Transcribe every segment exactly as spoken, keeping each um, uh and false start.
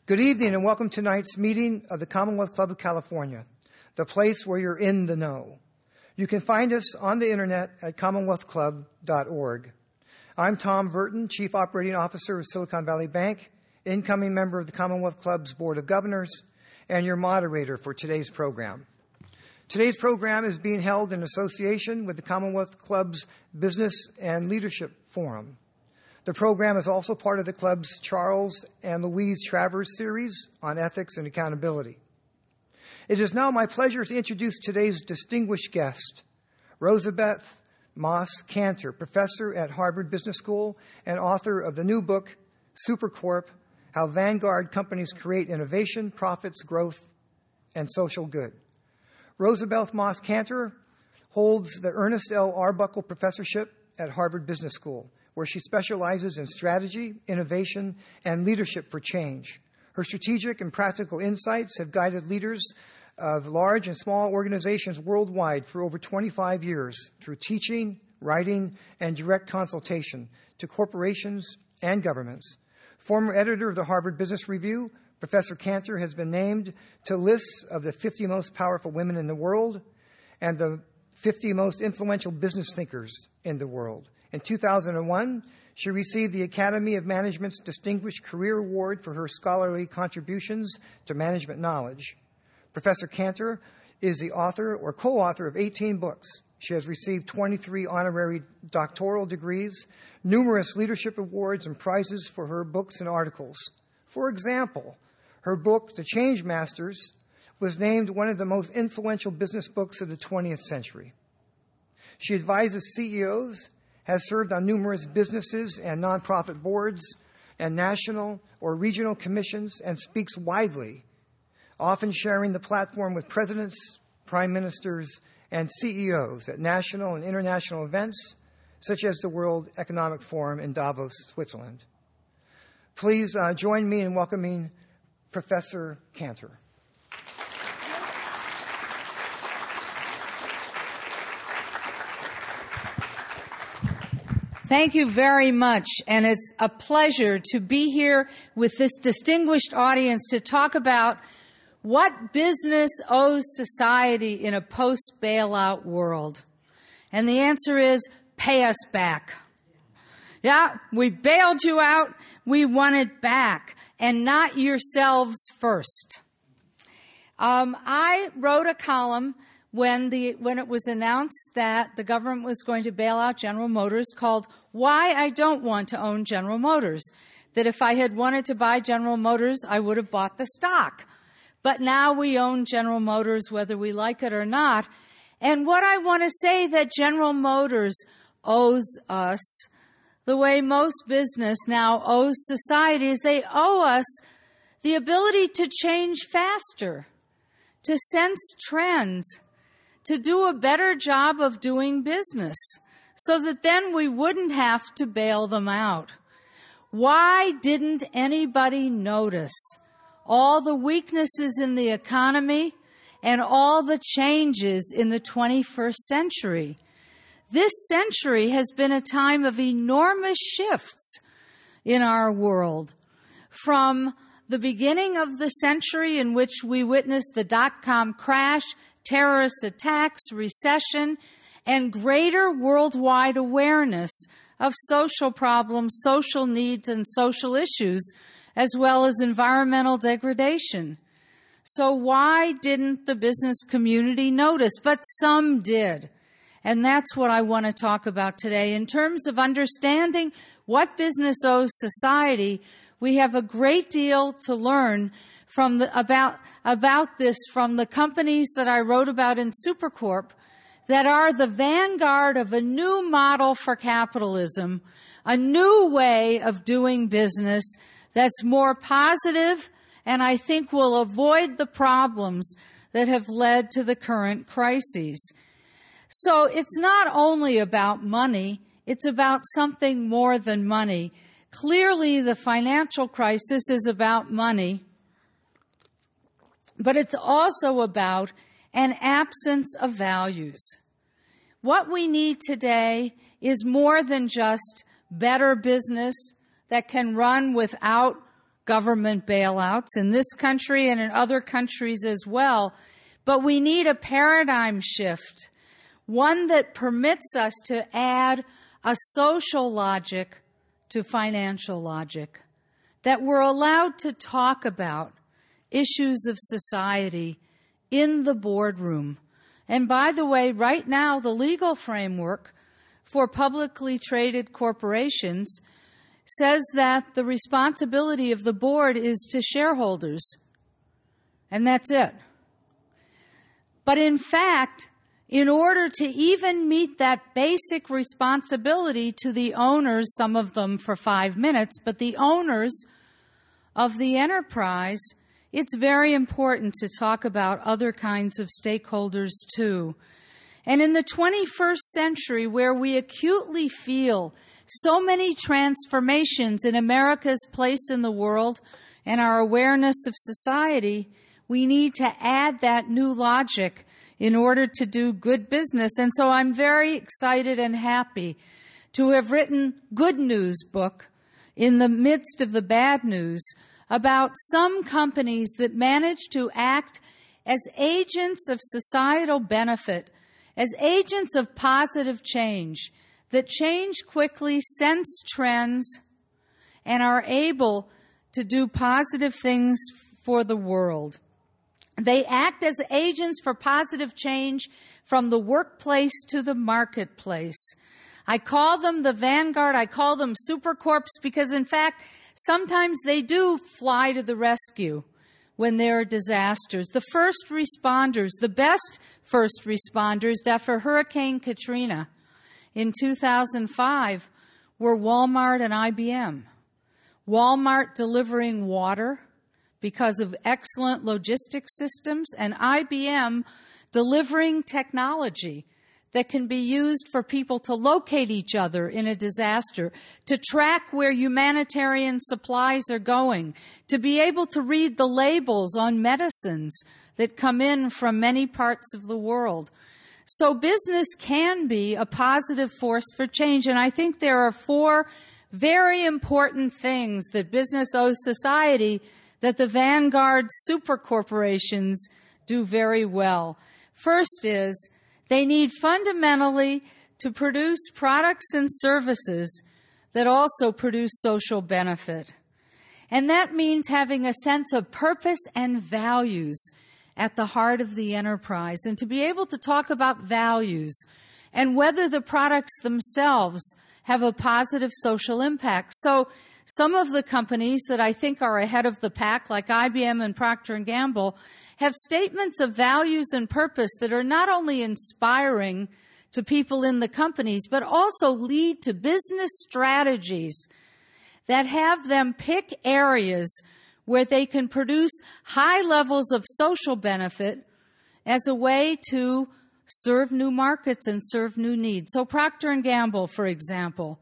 Good evening and welcome to tonight's meeting of the Commonwealth Club of California, the place where you're in the know. You can find us on the internet at commonwealth club dot org. I'm Tom Verton, Chief Operating Officer of Silicon Valley Bank, incoming member of the Commonwealth Club's Board of Governors, and your moderator for today's program. Today's program is being held in association with the Commonwealth Club's Business and Leadership Forum. The program is also part of the club's Charles and Louise Travers series on ethics and accountability. It is now my pleasure to introduce today's distinguished guest, Rosabeth Moss Kanter, professor at Harvard Business School and author of the new book, Supercorp: How Vanguard Companies Create Innovation, Profits, Growth, and Social Good. Rosabeth Moss Kanter holds the Ernest L. Arbuckle Professorship at Harvard Business School, where she specializes in strategy, innovation, and leadership for change. Her strategic and practical insights have guided leaders of large and small organizations worldwide for over twenty-five years through teaching, writing, and direct consultation to corporations and governments. Former editor of the Harvard Business Review, Professor Kanter has been named to lists of the fifty most powerful women in the world and the fifty most influential business thinkers in the world. In two thousand one, she received the Academy of Management's Distinguished Career Award for her scholarly contributions to management knowledge. Professor Kanter is the author or co-author of eighteen books. She has received twenty-three honorary doctoral degrees, numerous leadership awards, and prizes for her books and articles. For example, her book, The Change Masters, was named one of the most influential business books of the twentieth century. She advises C E Os, has served on numerous businesses and nonprofit boards and national or regional commissions, and speaks widely, often sharing the platform with presidents, prime ministers, and C E Os at national and international events, such as the World Economic Forum in Davos, Switzerland. Please uh, join me in welcoming Professor Kanter. Thank you very much, and it's a pleasure to be here with this distinguished audience to talk about what business owes society in a post-bailout world. And the answer is, pay us back. Yeah, we bailed you out, we want it back, and not yourselves first. Um, I wrote a column when the when it was announced that the government was going to bail out General Motors called Why I Don't Want to Own General Motors. That if I had wanted to buy General Motors, I would have bought the stock. But now we own General Motors whether we like it or not. And what I want to say that General Motors owes us, the way most business now owes society, is they owe us the ability to change faster, to sense trends, to do a better job of doing business, so that then we wouldn't have to bail them out. Why didn't anybody notice all the weaknesses in the economy and all the changes in the twenty-first century? This century has been a time of enormous shifts in our world. From the beginning of the century, in which we witnessed the dot-com crash, terrorist attacks, recession, and greater worldwide awareness of social problems, social needs, and social issues, as well as environmental degradation. So why didn't the business community notice? But some did. And that's what I want to talk about today. In terms of understanding what business owes society, we have a great deal to learn from the, about, about this from the companies that I wrote about in Supercorp that are the vanguard of a new model for capitalism, a new way of doing business that's more positive and I think will avoid the problems that have led to the current crises. So it's not only about money, it's about something more than money. Clearly, the financial crisis is about money, but it's also about an absence of values. What we need today is more than just better business that can run without government bailouts in this country and in other countries as well. But we need a paradigm shift, one that permits us to add a social logic to financial logic, that we're allowed to talk about issues of society in the boardroom. And by the way, right now, the legal framework for publicly traded corporations says that the responsibility of the board is to shareholders, and that's it. But in fact, in order to even meet that basic responsibility to the owners, some of them for five minutes, but the owners of the enterprise, it's very important to talk about other kinds of stakeholders too. And in the twenty-first century, where we acutely feel so many transformations in America's place in the world and our awareness of society, we need to add that new logic in order to do good business. And so I'm very excited and happy to have written Good News book in the midst of the bad news about some companies that manage to act as agents of societal benefit, as agents of positive change, that change quickly, sense trends, and are able to do positive things for the world. They act as agents for positive change from the workplace to the marketplace. I call them the vanguard. I call them supercorps because, in fact, sometimes they do fly to the rescue when there are disasters. The first responders, the best first responders after Hurricane Katrina in two thousand five were Walmart and I B M. Walmart delivering water because of excellent logistics systems, and I B M delivering technology that can be used for people to locate each other in a disaster, to track where humanitarian supplies are going, to be able to read the labels on medicines that come in from many parts of the world. So business can be a positive force for change, and I think there are four very important things that business owes society that the vanguard super corporations do very well. First is they need fundamentally to produce products and services that also produce social benefit. And that means having a sense of purpose and values at the heart of the enterprise, and to be able to talk about values and whether the products themselves have a positive social impact. So some of the companies that I think are ahead of the pack, like I B M and Procter and Gamble, have statements of values and purpose that are not only inspiring to people in the companies, but also lead to business strategies that have them pick areas where they can produce high levels of social benefit as a way to serve new markets and serve new needs. So Procter and Gamble, for example,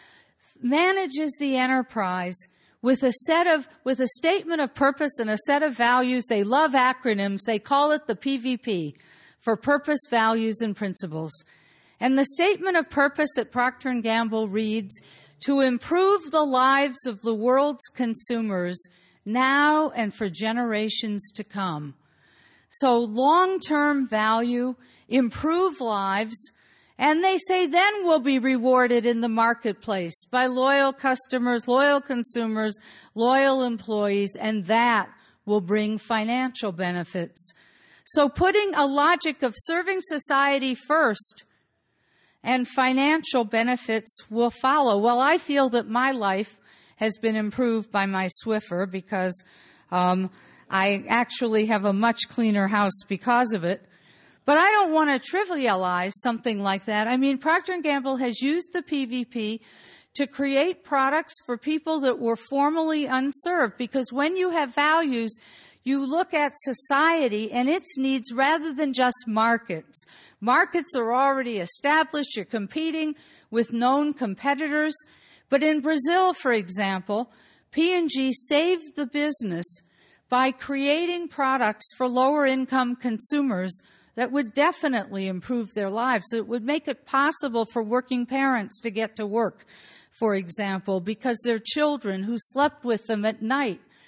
manages the enterprise with a set of, with a statement of purpose and a set of values. They love acronyms. They call it the P V P, for purpose, values, and principles. And the statement of purpose at Procter and Gamble reads, to improve the lives of the world's consumers now and for generations to come. So long-term value, improve lives, and they say then we'll be rewarded in the marketplace by loyal customers, loyal consumers, loyal employees, and that will bring financial benefits. So putting a logic of serving society first and financial benefits will follow. Well, I feel that my life has been improved by my Swiffer because um, I actually have a much cleaner house because of it. But I don't want to trivialize something like that. I mean, Procter and Gamble has used the P V P to create products for people that were formerly unserved, because when you have values, you look at society and its needs rather than just markets. Markets are already established. You're competing with known competitors. But in Brazil, for example, P and G saved the business by creating products for lower-income consumers that would definitely improve their lives. It would make it possible for working parents to get to work, for example, because their children who slept with them at night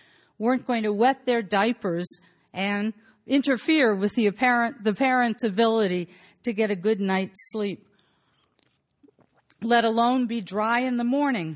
weren't going to wet their diapers and interfere with the apparent, the parent's ability to get a good night's sleep, let alone be dry in the morning.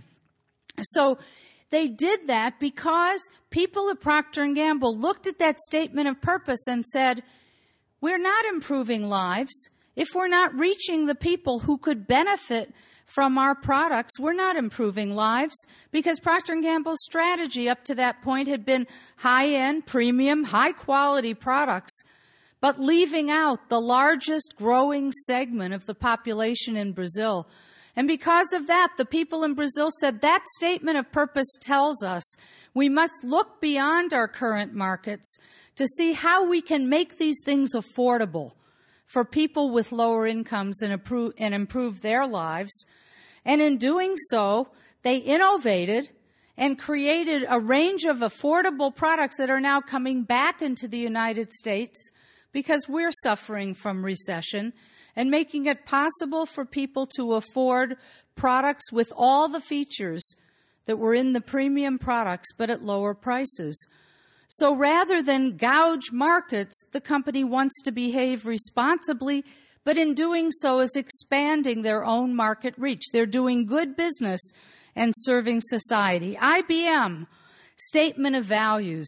So they did that because people at Procter and Gamble looked at that statement of purpose and said, we're not improving lives. If we're not reaching the people who could benefit from our products, we're not improving lives, because Procter and Gamble's strategy up to that point had been high-end, premium, high-quality products, but leaving out the largest growing segment of the population in Brazil. And because of that, the people in Brazil said that statement of purpose tells us we must look beyond our current markets to see how we can make these things affordable for people with lower incomes and improve, and improve their lives. And in doing so, they innovated and created a range of affordable products that are now coming back into the United States because we're suffering from recession, and making it possible for people to afford products with all the features that were in the premium products, but at lower prices. So rather than gouge markets, the company wants to behave responsibly, but in doing so is expanding their own market reach. They're doing good business and serving society. I B M, Statement of Values,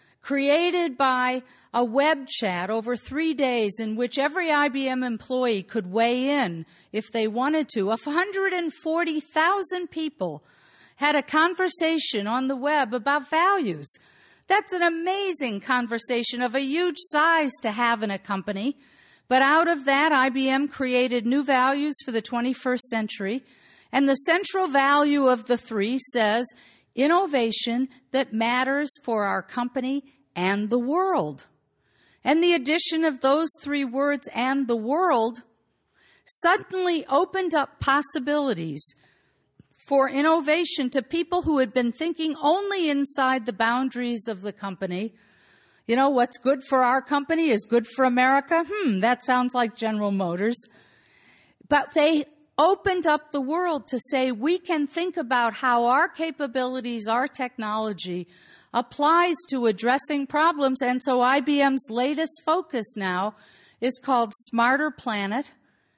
created by a web chat over three days in which every I B M employee could weigh in if they wanted to. one hundred forty thousand people had a conversation on the web about values. That's an amazing conversation of a huge size to have in a company. But out of that, I B M created new values for the twenty-first century. And the central value of the three says innovation that matters for our company and the world. And the addition of those three words, and the world, suddenly opened up possibilities for innovation to people who had been thinking only inside the boundaries of the company. You know, what's good for our company is good for America. Hmm, that sounds like General Motors. But they opened up the world to say we can think about how our capabilities, our technology, applies to addressing problems. And so I B M's latest focus now is called Smarter Planet.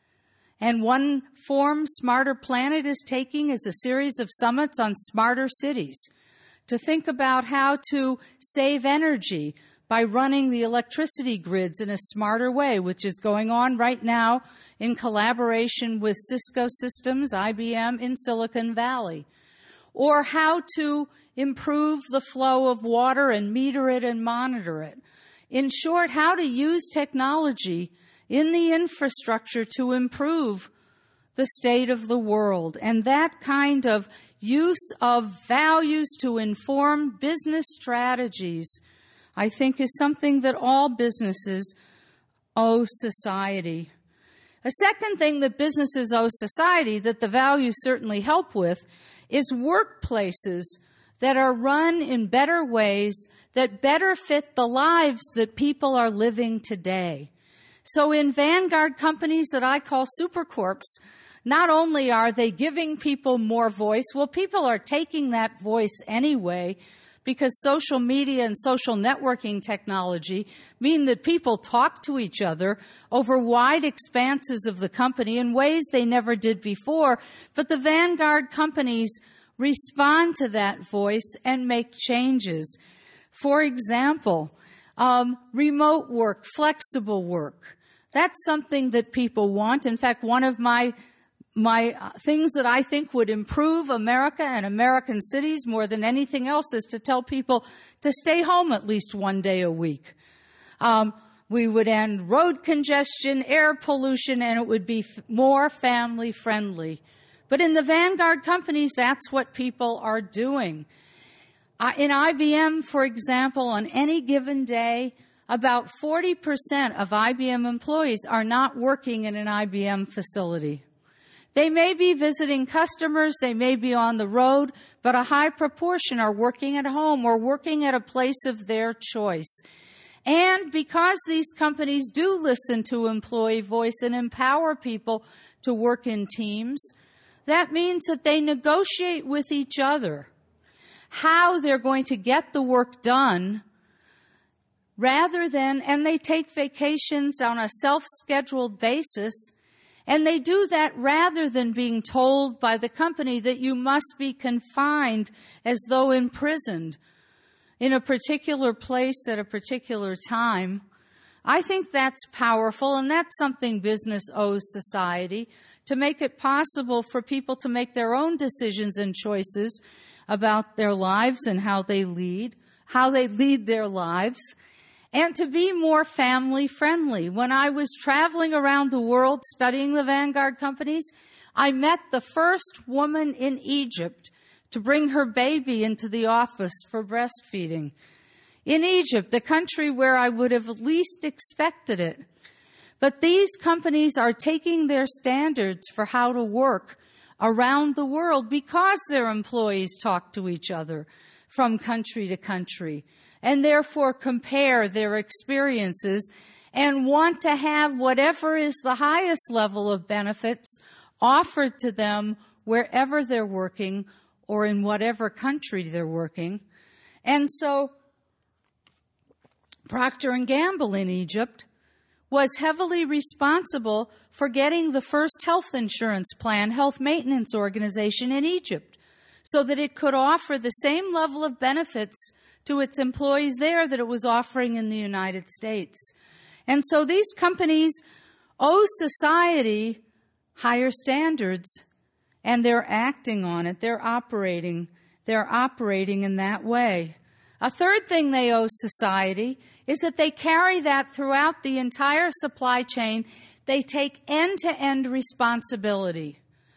And one form Smarter Planet is taking is a series of summits on smarter cities to think about how to save energy by running the electricity grids in a smarter way, which is going on right now in collaboration with Cisco Systems, I B M in Silicon Valley. Or how to improve the flow of water and meter it and monitor it. In short, how to use technology in the infrastructure to improve the state of the world. And that kind of use of values to inform business strategies, I think, is something that all businesses owe society. A second thing that businesses owe society that the values certainly help with is workplaces that are run in better ways that better fit the lives that people are living today. So in Vanguard companies that I call supercorps, not only are they giving people more voice, well, people are taking that voice anyway, because social media and social networking technology mean that people talk to each other over wide expanses of the company in ways they never did before. But the Vanguard companies respond to that voice and make changes. For example, um, remote work, flexible work. That's something that people want. In fact, one of my My uh, things that I think would improve America and American cities more than anything else is to tell people to stay home at least one day a week. Um, we would end road congestion, air pollution, and it would be f- more family friendly. But in the Vanguard companies, that's what people are doing. Uh, in I B M, for example, on any given day, about forty percent of I B M employees are not working in an I B M facility. They may be visiting customers, they may be on the road, but a high proportion are working at home or working at a place of their choice. And because these companies do listen to employee voice and empower people to work in teams, that means that they negotiate with each other how they're going to get the work done, rather than, and they take vacations on a self-scheduled basis, and they do that rather than being told by the company that you must be confined as though imprisoned in a particular place at a particular time. I think that's powerful, and that's something business owes society, to make it possible for people to make their own decisions and choices about their lives and how they lead, how they lead their lives, and to be more family friendly. When I was traveling around the world studying the Vanguard companies, I met the first woman in Egypt to bring her baby into the office for breastfeeding. In Egypt, a country where I would have least expected it. But these companies are taking their standards for how to work around the world because their employees talk to each other from country to country, and therefore compare their experiences and want to have whatever is the highest level of benefits offered to them wherever they're working or in whatever country they're working. And so Procter and Gamble in Egypt was heavily responsible for getting the first health insurance plan, health maintenance organization in Egypt, so that it could offer the same level of benefits to its employees there that it was offering in the United States. And so these companies owe society higher standards, and they're acting on it. They're operating. They're operating in that way. A third thing they owe society is that they carry that throughout the entire supply chain. They take end-to-end responsibility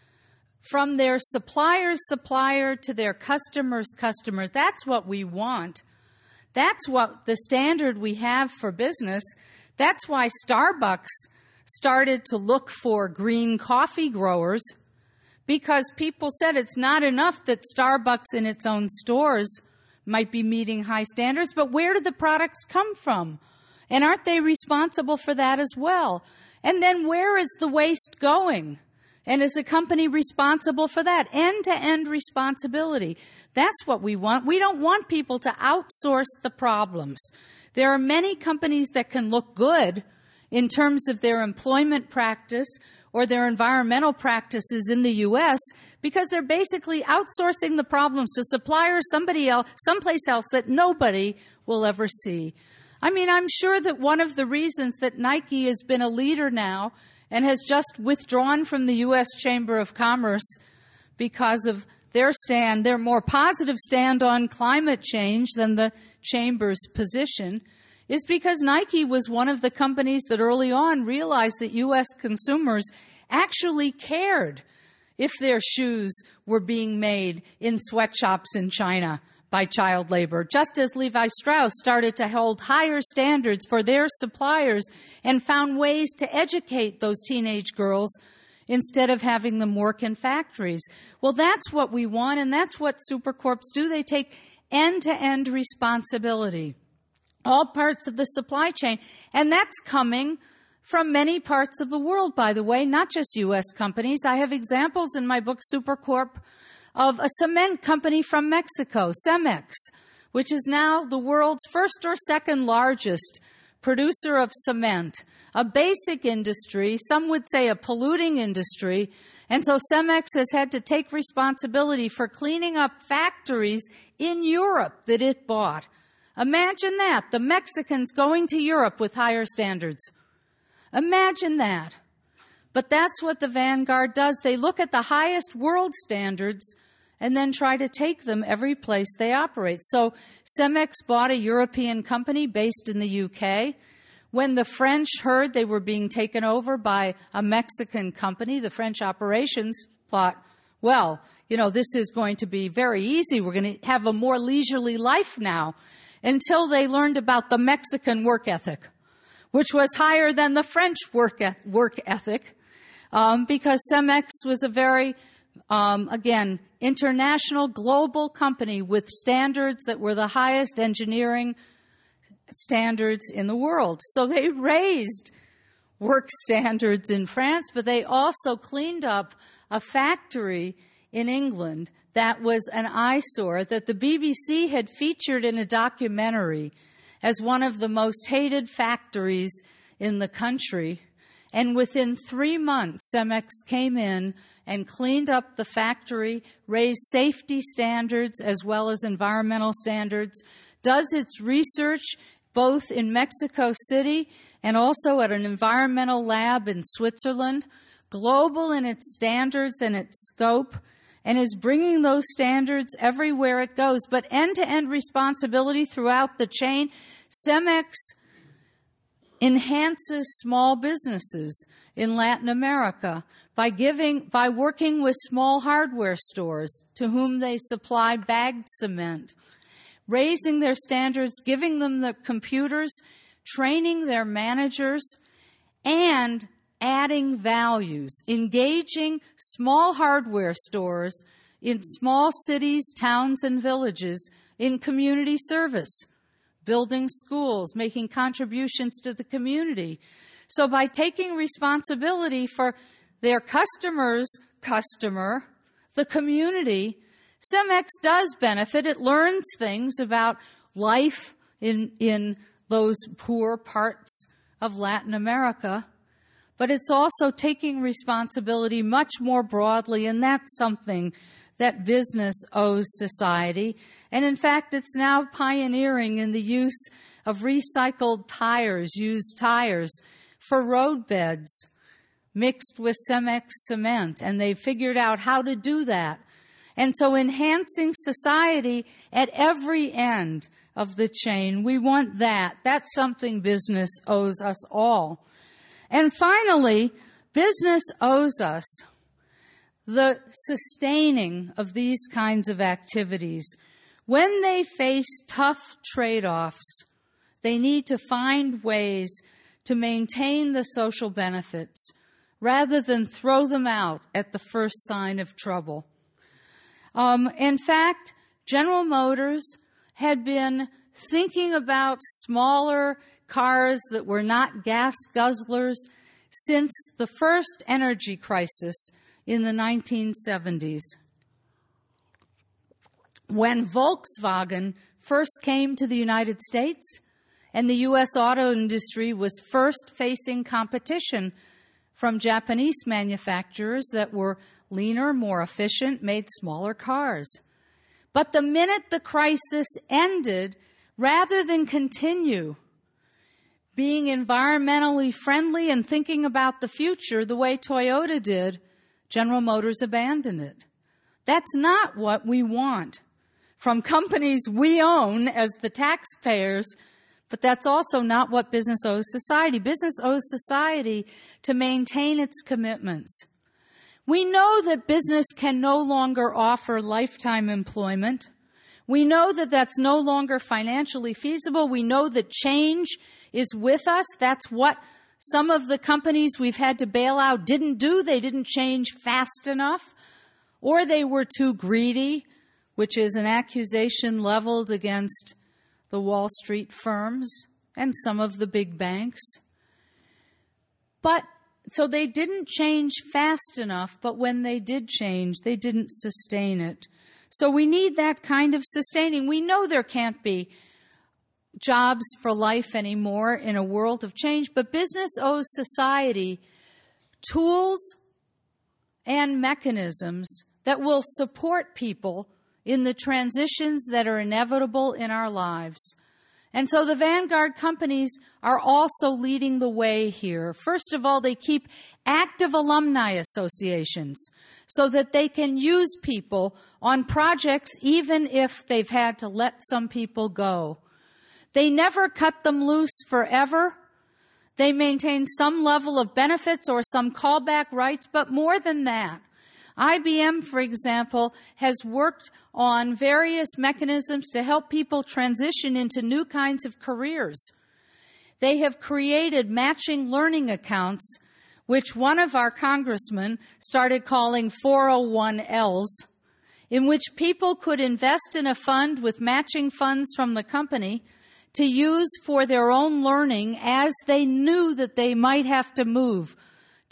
from their supplier's supplier to their customer's customer. That's what we want. That's what the standard we have for business. That's why Starbucks started to look for green coffee growers, because people said it's not enough that Starbucks in its own stores might be meeting high standards, but where do the products come from? And aren't they responsible for that as well? And then where is the waste going? And is the company responsible for that? End-to-end responsibility. That's what we want. We don't want people to outsource the problems. There are many companies that can look good in terms of their employment practice or their environmental practices in the U S because they're basically outsourcing the problems to suppliers, somebody else, someplace else that nobody will ever see. I mean, I'm sure that one of the reasons that Nike has been a leader now and has just withdrawn from the U S Chamber of Commerce because of their stand, their more positive stand on climate change than the Chamber's position, is because Nike was one of the companies that early on realized that U S consumers actually cared if their shoes were being made in sweatshops in China by child labor, just as Levi Strauss started to hold higher standards for their suppliers and found ways to educate those teenage girls instead of having them work in factories. Well, that's what we want, and that's what supercorps do. They take end-to-end responsibility, all parts of the supply chain, and that's coming from many parts of the world, by the way, not just U S companies. I have examples in my book, Supercorp, of a cement company from Mexico, Cemex, which is now the world's first or second largest producer of cement, a basic industry, some would say a polluting industry. And so Cemex has had to take responsibility for cleaning up factories in Europe that it bought. Imagine that, the Mexicans going to Europe with higher standards. Imagine that. But that's what the Vanguard does. They look at the highest world standards and then try to take them every place they operate. So Cemex bought a European company based in the U K. When the French heard they were being taken over by a Mexican company, the French operations thought, well, you know, this is going to be very easy. We're going to have a more leisurely life now, until they learned about the Mexican work ethic, which was higher than the French work, e- work ethic, um, because Cemex was a very, um, again, international, global company with standards that were the highest engineering standards in the world. So they raised work standards in France, but they also cleaned up a factory in England that was an eyesore that the B B C had featured in a documentary as one of the most hated factories in the country. And within three months, Cemex came in and cleaned up the factory, raised safety standards as well as environmental standards, does its research both in Mexico City and also at an environmental lab in Switzerland, global in its standards and its scope, and is bringing those standards everywhere it goes. But end-to-end responsibility throughout the chain, Cemex enhances small businesses in Latin America by giving, by working with small hardware stores to whom they supply bagged cement, raising their standards, giving them the computers, training their managers, and adding values, engaging small hardware stores in small cities, towns, and villages in community service, building schools, making contributions to the community. So by taking responsibility for their customer's customer, the community, Cemex does benefit. It learns things about life in, in those poor parts of Latin America, but it's also taking responsibility much more broadly, and that's something that business owes society. And in fact, it's now pioneering in the use of recycled tires, used tires, for road beds mixed with Cemex cement, and they figured out how to do that. And so enhancing society at every end of the chain, we want that. That's something business owes us all. And finally, business owes us the sustaining of these kinds of activities. When they face tough trade-offs, they need to find ways to maintain the social benefits rather than throw them out at the first sign of trouble. Um, in fact, General Motors had been thinking about smaller cars that were not gas guzzlers since the first energy crisis in the nineteen seventies. When Volkswagen first came to the United States and the U S auto industry was first facing competition from Japanese manufacturers that were leaner, more efficient, made smaller cars. But the minute the crisis ended, rather than continue being environmentally friendly and thinking about the future the way Toyota did, General Motors abandoned it. That's not what we want from companies we own as the taxpayers, but that's also not what business owes society. Business owes society to maintain its commitments. We know that business can no longer offer lifetime employment. We know that that's no longer financially feasible. We know that change is with us. That's what some of the companies we've had to bail out didn't do. They didn't change fast enough, or they were too greedy, which is an accusation leveled against the Wall Street firms and some of the big banks. But so they didn't change fast enough, but when they did change, they didn't sustain it. So we need that kind of sustaining. We know there can't be jobs for life anymore in a world of change, but business owes society tools and mechanisms that will support people in the transitions that are inevitable in our lives. And so the Vanguard companies are also leading the way here. First of all, they keep active alumni associations so that they can use people on projects even if they've had to let some people go. They never cut them loose forever. They maintain some level of benefits or some callback rights, but more than that, I B M, for example, has worked on various mechanisms to help people transition into new kinds of careers. They have created matching learning accounts, which one of our congressmen started calling four oh one L's, in which people could invest in a fund with matching funds from the company to use for their own learning as they knew that they might have to move to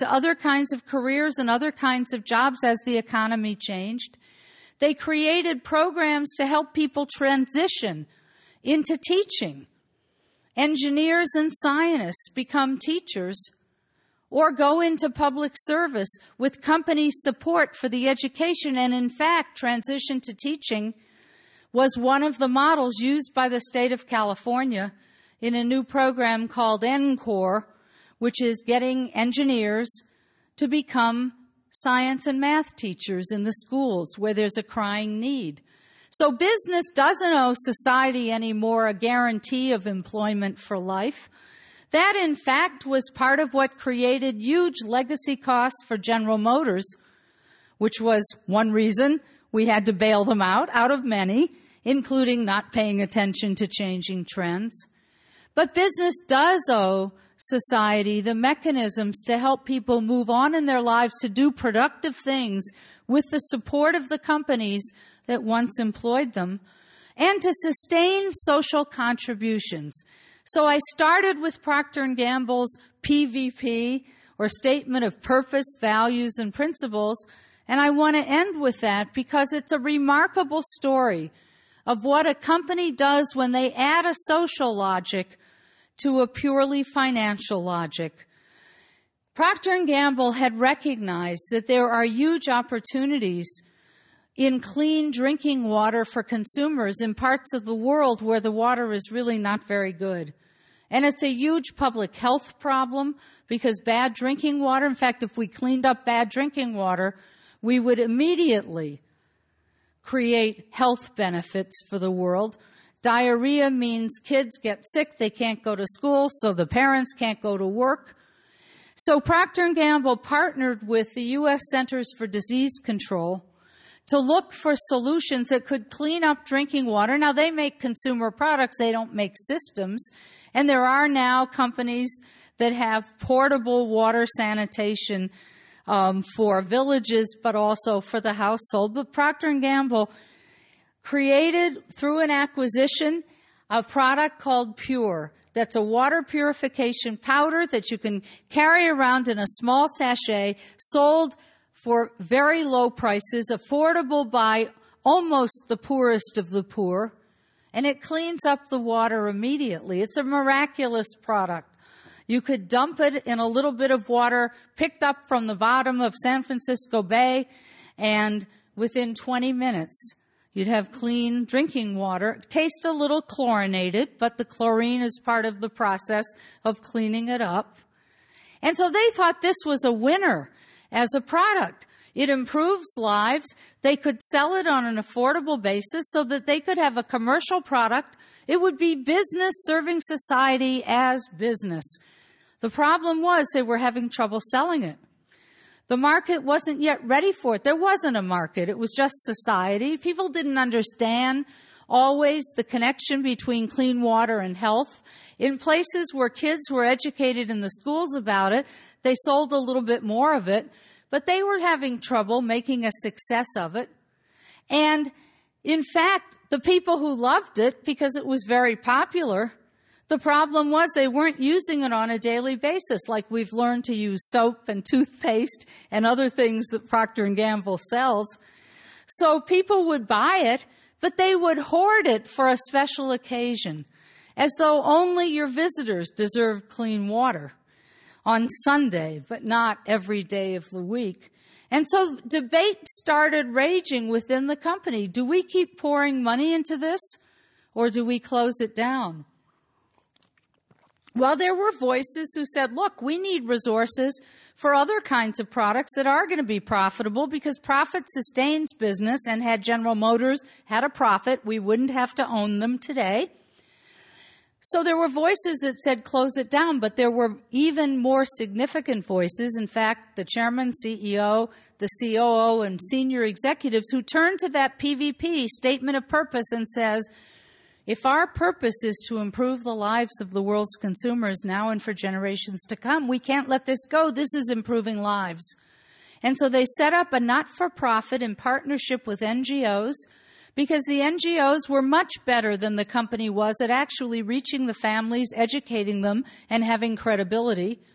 to other kinds of careers and other kinds of jobs as the economy changed. They created programs to help people transition into teaching. Engineers and scientists become teachers or go into public service with company support for the education. And in fact, transition to teaching was one of the models used by the state of California in a new program called NCORE, which is getting engineers to become science and math teachers in the schools where there's a crying need. So business doesn't owe society anymore a guarantee of employment for life. That, in fact, was part of what created huge legacy costs for General Motors, which was one reason we had to bail them out, out of many, including not paying attention to changing trends. But business does owe society the mechanisms to help people move on in their lives to do productive things with the support of the companies that once employed them, and to sustain social contributions. So I started with Procter and Gamble's P V P, or Statement of Purpose, Values, and Principles, and I want to end with that because it's a remarkable story of what a company does when they add a social logic to a purely financial logic. Procter and Gamble had recognized that there are huge opportunities in clean drinking water for consumers in parts of the world where the water is really not very good. And it's a huge public health problem because bad drinking water, in fact, if we cleaned up bad drinking water, we would immediately create health benefits for the world. Diarrhea means kids get sick, they can't go to school, so the parents can't go to work. So Procter and Gamble partnered with the U S Centers for Disease Control to look for solutions that could clean up drinking water. Now, they make consumer products, they don't make systems, and there are now companies that have portable water sanitation um, for villages, but also for the household. But Procter and Gamble created, through an acquisition, a product called Pure. That's a water purification powder that you can carry around in a small sachet, sold for very low prices, affordable by almost the poorest of the poor, and it cleans up the water immediately. It's a miraculous product. You could dump it in a little bit of water picked up from the bottom of San Francisco Bay, and within twenty minutes, you'd have clean drinking water. It tastes a little chlorinated, but the chlorine is part of the process of cleaning it up. And so they thought this was a winner as a product. It improves lives. They could sell it on an affordable basis so that they could have a commercial product. It would be business serving society as business. The problem was they were having trouble selling it. The market wasn't yet ready for it. There wasn't a market. It was just society. People didn't understand always the connection between clean water and health. In places where kids were educated in the schools about it, they sold a little bit more of it, but they were having trouble making a success of it. And in fact, the people who loved it, because it was very popular, the problem was they weren't using it on a daily basis, like we've learned to use soap and toothpaste and other things that Procter and Gamble sells. So people would buy it, but they would hoard it for a special occasion, as though only your visitors deserved clean water on Sunday, but not every day of the week. And so debate started raging within the company. Do we keep pouring money into this, or do we close it down? Well, there were voices who said, look, we need resources for other kinds of products that are going to be profitable, because profit sustains business, and had General Motors had a profit, we wouldn't have to own them today. So there were voices that said close it down, but there were even more significant voices. In fact, the chairman, C E O, the C O O, and senior executives who turned to that P V P, Statement of Purpose, and says, if our purpose is to improve the lives of the world's consumers now and for generations to come, we can't let this go. This is improving lives. And so they set up a not-for-profit in partnership with N G Os, because the N G Os were much better than the company was at actually reaching the families, educating them, and having credibility.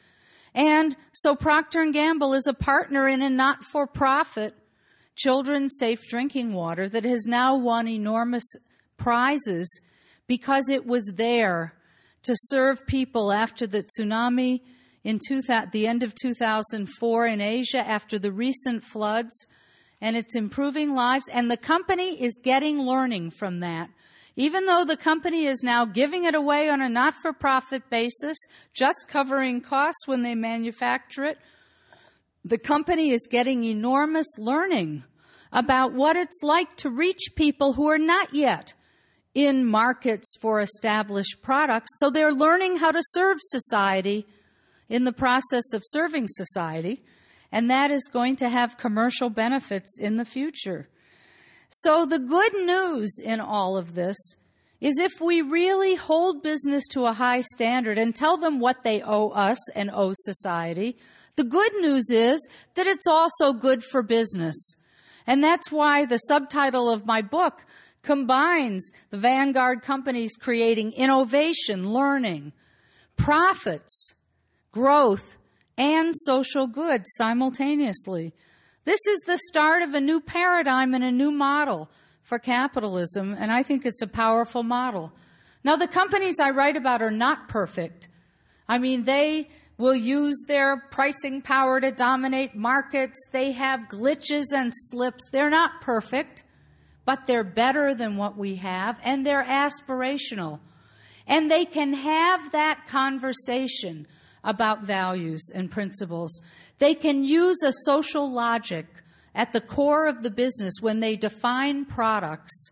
And so Procter and Gamble is a partner in a not-for-profit children's safe drinking water that has now won enormous prizes because it was there to serve people after the tsunami in two thousand, the end of two thousand four in Asia, after the recent floods, and it's improving lives. And the company is getting learning from that. Even though the company is now giving it away on a not-for-profit basis, just covering costs when they manufacture it, the company is getting enormous learning about what it's like to reach people who are not yet in markets for established products. So they're learning how to serve society in the process of serving society, and that is going to have commercial benefits in the future. So the good news in all of this is if we really hold business to a high standard and tell them what they owe us and owe society, the good news is that it's also good for business. And that's why the subtitle of my book combines the Vanguard companies creating innovation, learning, profits, growth, and social good simultaneously. This is the start of a new paradigm and a new model for capitalism, and I think it's a powerful model. Now, the companies I write about are not perfect. I mean, they will use their pricing power to dominate markets. They have glitches and slips. They're not perfect, but they're better than what we have, and they're aspirational. And they can have that conversation about values and principles. They can use a social logic at the core of the business when they define products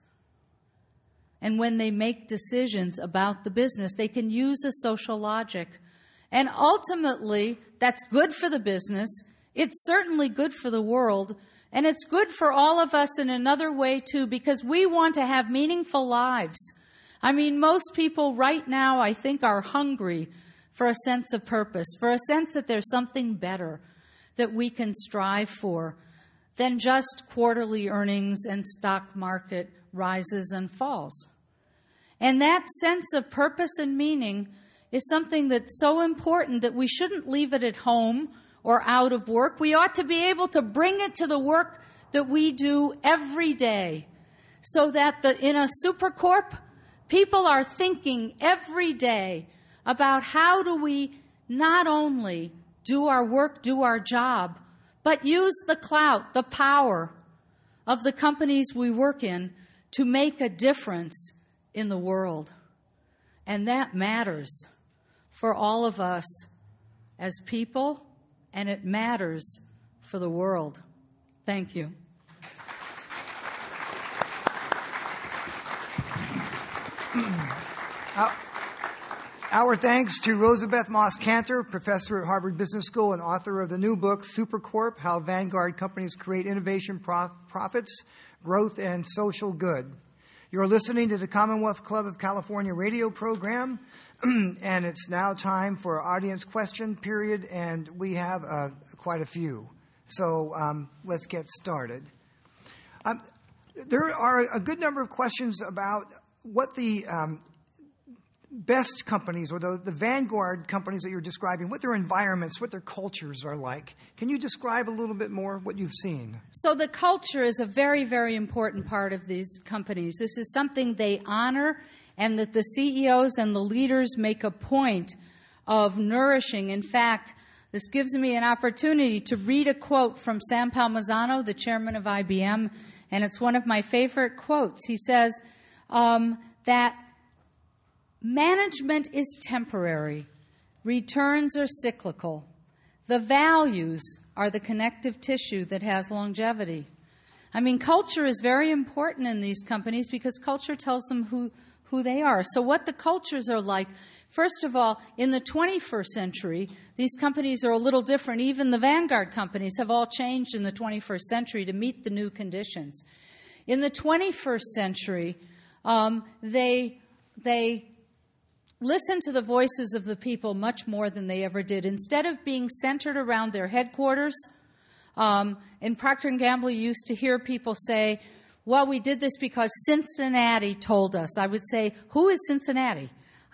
and when they make decisions about the business. They can use a social logic. And ultimately, that's good for the business. It's certainly good for the world. And it's good for all of us in another way, too, because we want to have meaningful lives. I mean, most people right now, I think, are hungry for a sense of purpose, for a sense that there's something better that we can strive for than just quarterly earnings and stock market rises and falls. And that sense of purpose and meaning is something that's so important that we shouldn't leave it at home or out of work. We ought to be able to bring it to the work that we do every day, so that the, in a supercorp, people are thinking every day about how do we not only do our work, do our job, but use the clout, the power of the companies we work in to make a difference in the world. And that matters for all of us as people, and it matters for the world. Thank you. Uh, Our thanks to Rosabeth Moss Kanter, professor at Harvard Business School and author of the new book, Supercorp, How Vanguard Companies Create Innovation, Prof- Profits, Growth, and Social Good. You're listening to the Commonwealth Club of California radio program, and it's now time for our audience question period, and we have uh, quite a few. So um, let's get started. Um, there are a good number of questions about what the um, best companies, or the, the vanguard companies that you're describing, what their environments, what their cultures are like. Can you describe a little bit more what you've seen? So the culture is a very, very important part of these companies. This is something they honor, and that the C E Os and the leaders make a point of nourishing. In fact, this gives me an opportunity to read a quote from Sam Palmisano, the chairman of I B M, and it's one of my favorite quotes. He says um, that management is temporary. Returns are cyclical. The values are the connective tissue that has longevity. I mean, culture is very important in these companies because culture tells them who, who they are. So what the cultures are like, first of all, in the twenty-first century, these companies are a little different. Even the Vanguard companies have all changed in the twenty-first century to meet the new conditions. In the twenty-first century, um, they they listen to the voices of the people much more than they ever did. Instead of being centered around their headquarters, um, in Procter and Gamble, you used to hear people say, well, we did this because Cincinnati told us. I would say, who is Cincinnati?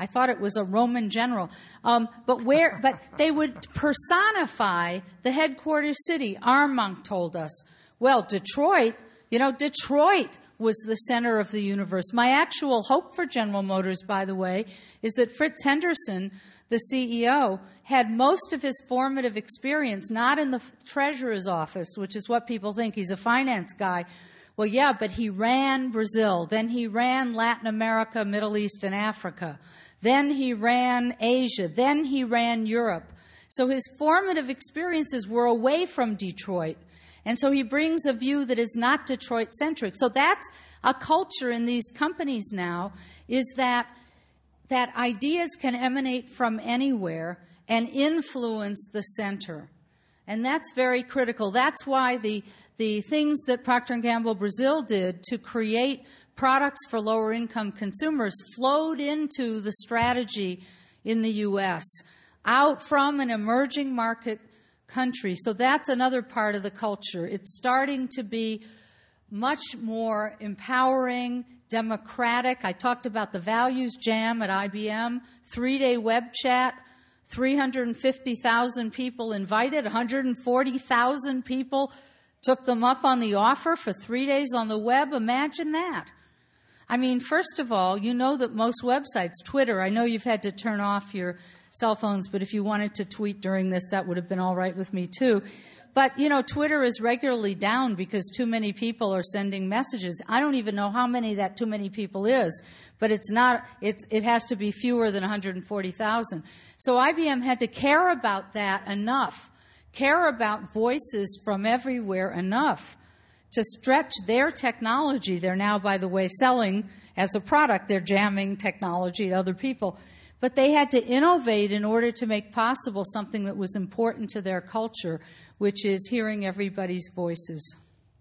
I thought it was a Roman general. Um, but where? But they would personify the headquarters city. Armonk told us. Well, Detroit, you know, Detroit was the center of the universe. My actual hope for General Motors, by the way, is that Fritz Henderson, the C E O, had most of his formative experience not in the treasurer's office, which is what people think. He's a finance guy. Well, yeah, but he ran Brazil. Then he ran Latin America, Middle East, and Africa. Then he ran Asia. Then he ran Europe. So his formative experiences were away from Detroit. And so he brings a view that is not Detroit-centric. So that's a culture in these companies now, is that that ideas can emanate from anywhere and influence the center. And that's very critical. That's why the the things that Procter and Gamble Brazil did to create products for lower-income consumers flowed into the strategy in the U S, out from an emerging market country. So that's another part of the culture. It's starting to be much more empowering, democratic. I talked about the Values Jam at I B M, three-day web chat, three hundred fifty thousand people invited, one hundred forty thousand people took them up on the offer for three days on the web. Imagine that. I mean, first of all, you know that most websites, Twitter, I know you've had to turn off your cell phones, but if you wanted to tweet during this, that would have been all right with me too. But, you know, Twitter is regularly down because too many people are sending messages. I don't even know how many that too many people is, but it's not, it's, it has to be fewer than one hundred forty thousand. So I B M had to care about that enough, care about voices from everywhere enough to stretch their technology. They're now, by the way, selling as a product. They're jamming technology to other people. But they had to innovate in order to make possible something that was important to their culture, which is hearing everybody's voices.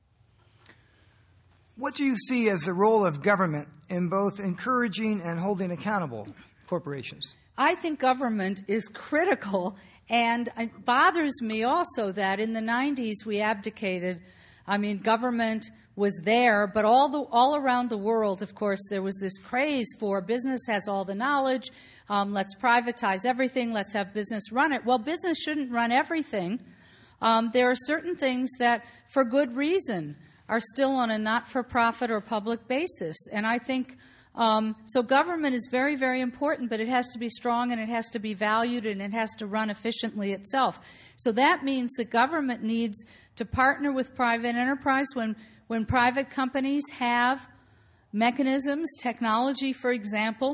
What do you see as the role of government in both encouraging and holding accountable corporations? I think government is critical, and it bothers me also that in the nineties we abdicated. I mean, government was there, but all the all around the world, of course, there was this craze for business has all the knowledge, um, let's privatize everything, let's have business run it. Well, business shouldn't run everything. Um, there are certain things that, for good reason, are still on a not-for-profit or public basis. And I think, um, so government is very, very important, but it has to be strong and it has to be valued and it has to run efficiently itself. So that means that government needs to partner with private enterprise when, when private companies have mechanisms, technology, for example,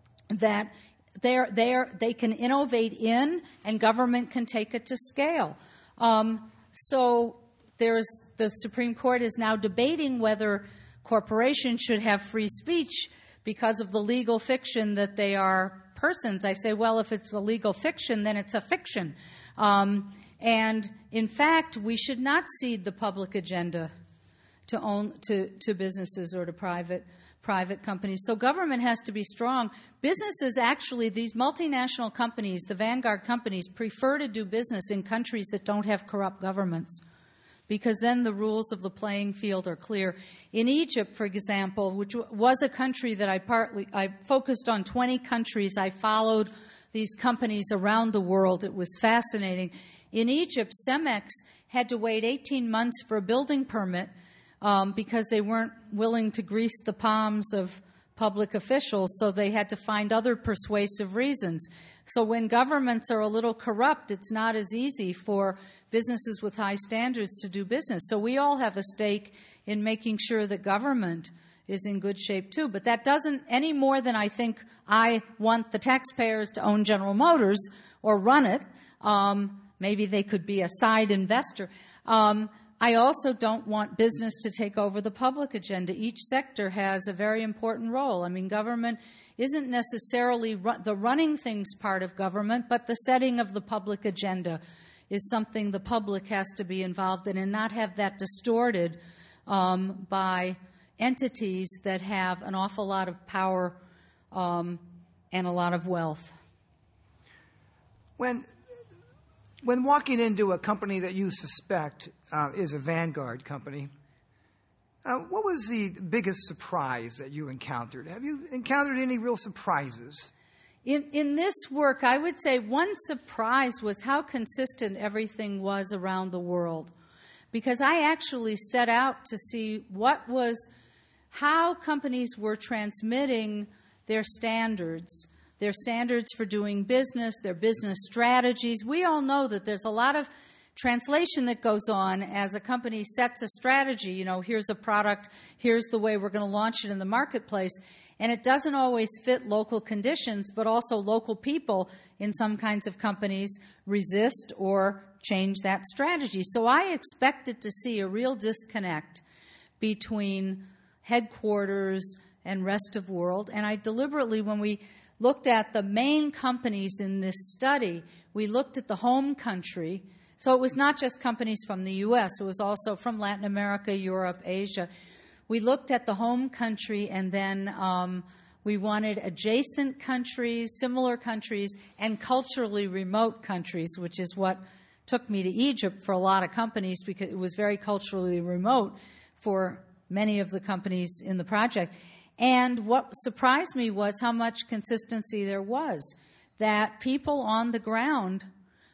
that they're, they're, they can innovate in and government can take it to scale. Um, so there's the Supreme Court is now debating whether corporations should have free speech because of the legal fiction that they are persons. I say, well, if it's a legal fiction, then it's a fiction. Um, and in fact, we should not cede the public agenda to own to, to businesses or to private private companies. So government has to be strong. Businesses actually, these multinational companies, the vanguard companies, prefer to do business in countries that don't have corrupt governments because then the rules of the playing field are clear. In Egypt, for example, which was a country that I partly, I focused on twenty countries. I followed these companies around the world. It was fascinating. In Egypt, Cemex had to wait eighteen months for a building permit Um, because they weren't willing to grease the palms of public officials, so they had to find other persuasive reasons. So when governments are a little corrupt, it's not as easy for businesses with high standards to do business. So we all have a stake in making sure that government is in good shape too. But that doesn't, any more than I think I want the taxpayers to own General Motors or run it. Um, maybe they could be a side investor. Um, I also don't want business to take over the public agenda. Each sector has a very important role. I mean, government isn't necessarily ru- the running things part of government, but the setting of the public agenda is something the public has to be involved in and not have that distorted um, by entities that have an awful lot of power um, and a lot of wealth. When When walking into a company that you suspect uh, is a vanguard company, uh, what was the biggest surprise that you encountered? Have you encountered any real surprises? In, in this work, I would say one surprise was how consistent everything was around the world. Because I actually set out to see what was, how companies were transmitting their standards, their standards for doing business, their business strategies. We all know that there's a lot of translation that goes on as a company sets a strategy. You know, here's a product, here's the way we're going to launch it in the marketplace. And it doesn't always fit local conditions, but also local people in some kinds of companies resist or change that strategy. So I expected to see a real disconnect between headquarters and rest of world. And I deliberately, when we looked at the main companies in this study, we looked at the home country. So it was not just companies from the U S, it was also from Latin America, Europe, Asia. We looked at the home country, and then um, we wanted adjacent countries, similar countries, and culturally remote countries, which is what took me to Egypt for a lot of companies, because it was very culturally remote for many of the companies in the project. And what surprised me was how much consistency there was, that people on the ground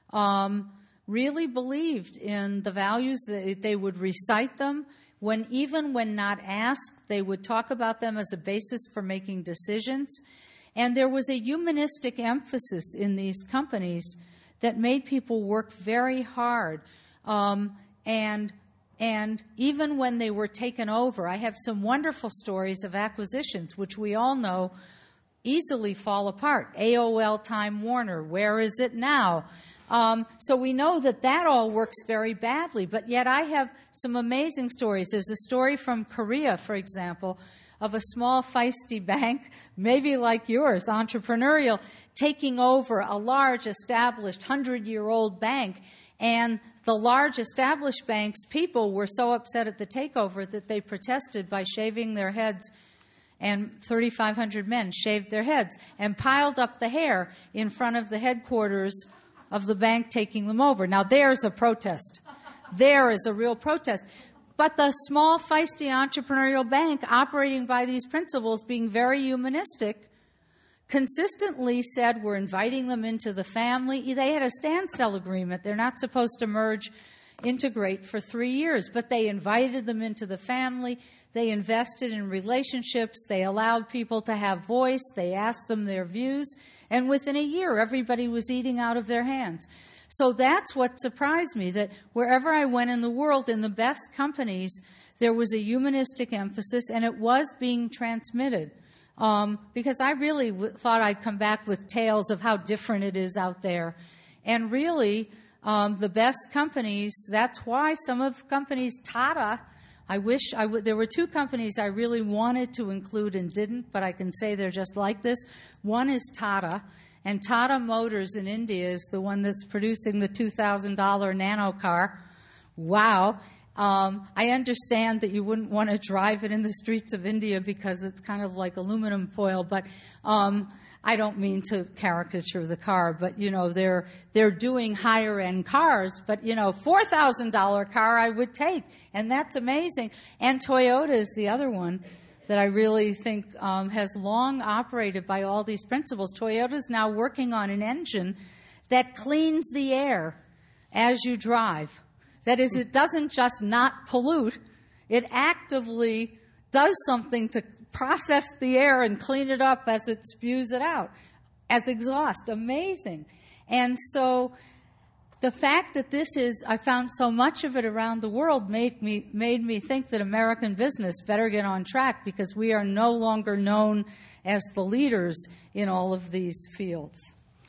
um, really believed in the values, that they would recite them. When even when not asked, they would talk about them as a basis for making decisions. And there was a humanistic emphasis in these companies that made people work very hard. Um, and, and even when they were taken over, I have some wonderful stories of acquisitions, which we all know easily fall apart. A O L, Time Warner, where is it now? Um, so we know that that all works very badly, but yet I have some amazing stories. There's a story from Korea, for example, of a small, feisty bank, maybe like yours, entrepreneurial, taking over a large, established, hundred-year-old bank. And the large, established bank's people were so upset at the takeover that they protested by shaving their heads, and thirty-five hundred men shaved their heads and piled up the hair in front of the headquarters of the bank taking them over. Now, there's a protest. There is a real protest. But the small, feisty entrepreneurial bank, operating by these principles, being very humanistic, consistently said, we're inviting them into the family. They had a standstill agreement. They're not supposed to merge, integrate for three years, but they invited them into the family. They invested in relationships. They allowed people to have voice. They asked them their views. And within a year, everybody was eating out of their hands. So that's what surprised me, that wherever I went in the world, in the best companies, there was a humanistic emphasis, and it was being transmitted. Um, because I really w- thought I'd come back with tales of how different it is out there. And really, um, the best companies, that's why some of companies, Tata, I wish I would, there were two companies I really wanted to include and didn't, but I can say they're just like this. One is Tata, and Tata Motors in India is the one that's producing the two thousand dollars nano car. Wow. Um, I understand that you wouldn't want to drive it in the streets of India because it's kind of like aluminum foil, but um, I don't mean to caricature the car, but, you know, they're they're doing higher-end cars, but, you know, four thousand dollars car I would take, and that's amazing. And Toyota is the other one that I really think um, has long operated by all these principles. Toyota is now working on an engine that cleans the air as you drive. That is, it doesn't just not pollute, it actively does something to process the air and clean it up as it spews it out, as exhaust. Amazing. And so the fact that this is, I found so much of it around the world made me, made me think that American business better get on track, because we are no longer known as the leaders in all of these fields.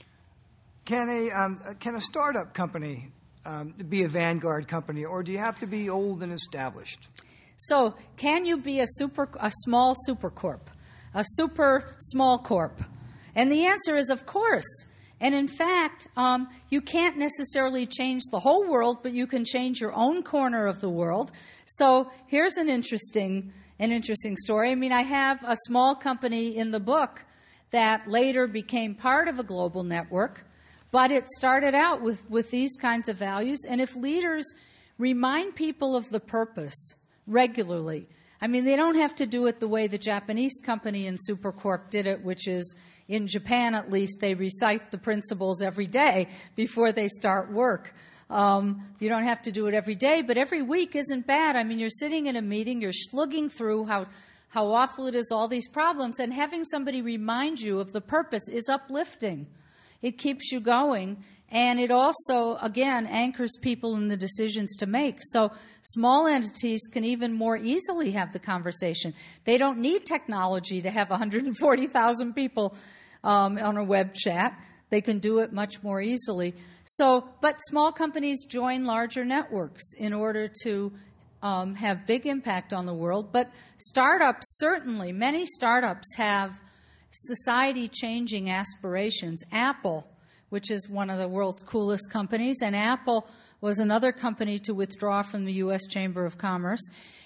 Can a, um, can a startup company um, be a vanguard company, or do you have to be old and established? So, can you be a super, a small super corp, a super small corp? And the answer is, of course. And in fact, um, you can't necessarily change the whole world, but you can change your own corner of the world. So, here's an interesting, an interesting story. I mean, I have a small company in the book that later became part of a global network, but it started out with, with these kinds of values. And if leaders remind people of the purpose regularly, I mean, they don't have to do it the way the Japanese company in Supercorp did it, which is, In Japan, at least, they recite the principles every day before they start work. Um, you don't have to do it every day, but every week isn't bad. I mean, you're sitting in a meeting, you're slugging through how, how awful it is, all these problems, and having somebody remind you of the purpose is uplifting. It keeps you going, and it also, again, anchors people in the decisions to make. So small entities can even more easily have the conversation. They don't need technology to have one hundred forty thousand people um, on a web chat. They can do it much more easily. So, but small companies join larger networks in order to um, have big impact on the world. But startups, certainly, many startups have society-changing aspirations. Apple, which is one of the world's coolest companies, and Apple was another company to withdraw from the U S Chamber of Commerce.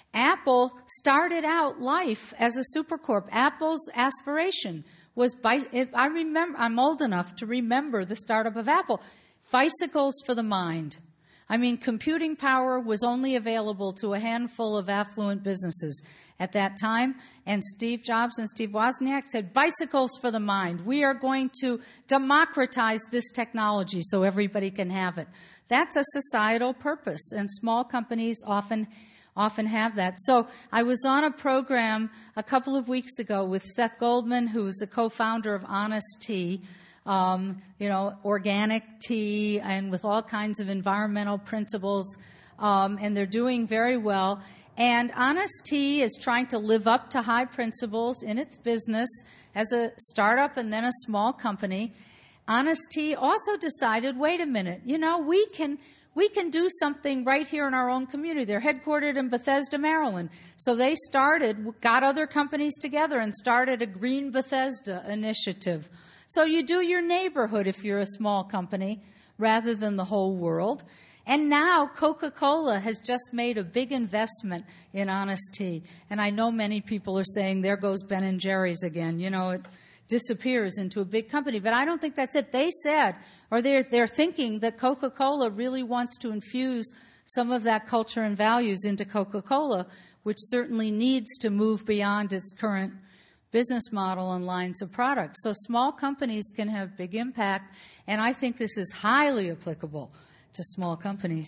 Apple started out life as a supercorp. Apple's aspiration was, bi- I remember, I'm old enough to remember the startup of Apple, bicycles for the mind. I mean, computing power was only available to a handful of affluent businesses at that time, and Steve Jobs and Steve Wozniak said, bicycles for the mind. We are going to democratize this technology so everybody can have it. That's a societal purpose, and small companies often often have that. So I was on a program a couple of weeks ago with Seth Goldman, who's a co-founder of Honest Tea, um, you know, organic tea, and with all kinds of environmental principles, um, and they're doing very well. And Honest Tea is trying to live up to high principles in its business as a startup and then a small company. Honest Tea also decided, wait a minute, you know, we can we can do something right here in our own community. They're headquartered in Bethesda, Maryland. So they started, got other companies together and started a Green Bethesda initiative. So you do your neighborhood if you're a small company rather than the whole world. And now Coca-Cola has just made a big investment in Honest Tea. And I know many people are saying, there goes Ben and Jerry's again. You know, it disappears into a big company. But I don't think that's it. They said, or they're, they're thinking that Coca-Cola really wants to infuse some of that culture and values into Coca-Cola, which certainly needs to move beyond its current business model and lines of products. So small companies can have big impact, and I think this is highly applicable to small companies.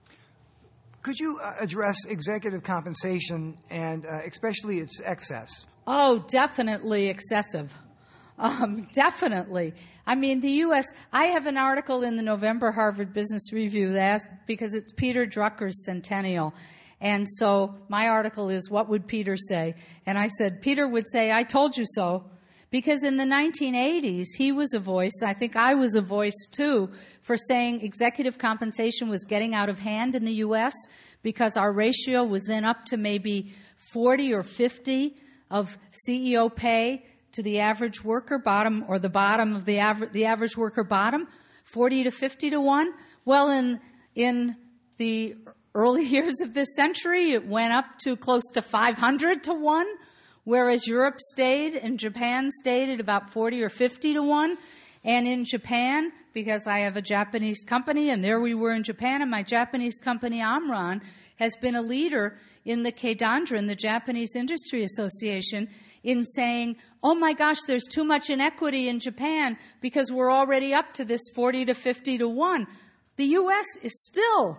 Could you uh, address executive compensation and uh, especially its excess? Oh, definitely excessive. Um, definitely. I mean, the U S, I have an article in the November Harvard Business Review that asked, because it's Peter Drucker's centennial. And so my article is, what would Peter say? And I said, Peter would say, I told you so. Because in the nineteen eighties, he was a voice, I think I was a voice too, for saying executive compensation was getting out of hand in the U S because our ratio was then up to maybe forty or fifty of C E O pay to the average worker bottom, or the bottom of the average, the average worker bottom, forty to fifty to one. Well, in, in the early years of this century, it went up to close to five hundred to one, whereas Europe stayed and Japan stayed at about forty or fifty to one. And in Japan, because I have a Japanese company, and there we were in Japan, and my Japanese company, Omron, has been a leader in the Keidandran, the Japanese Industry Association, in saying, oh my gosh, there's too much inequity in Japan because we're already up to this forty to fifty to one. The U S is still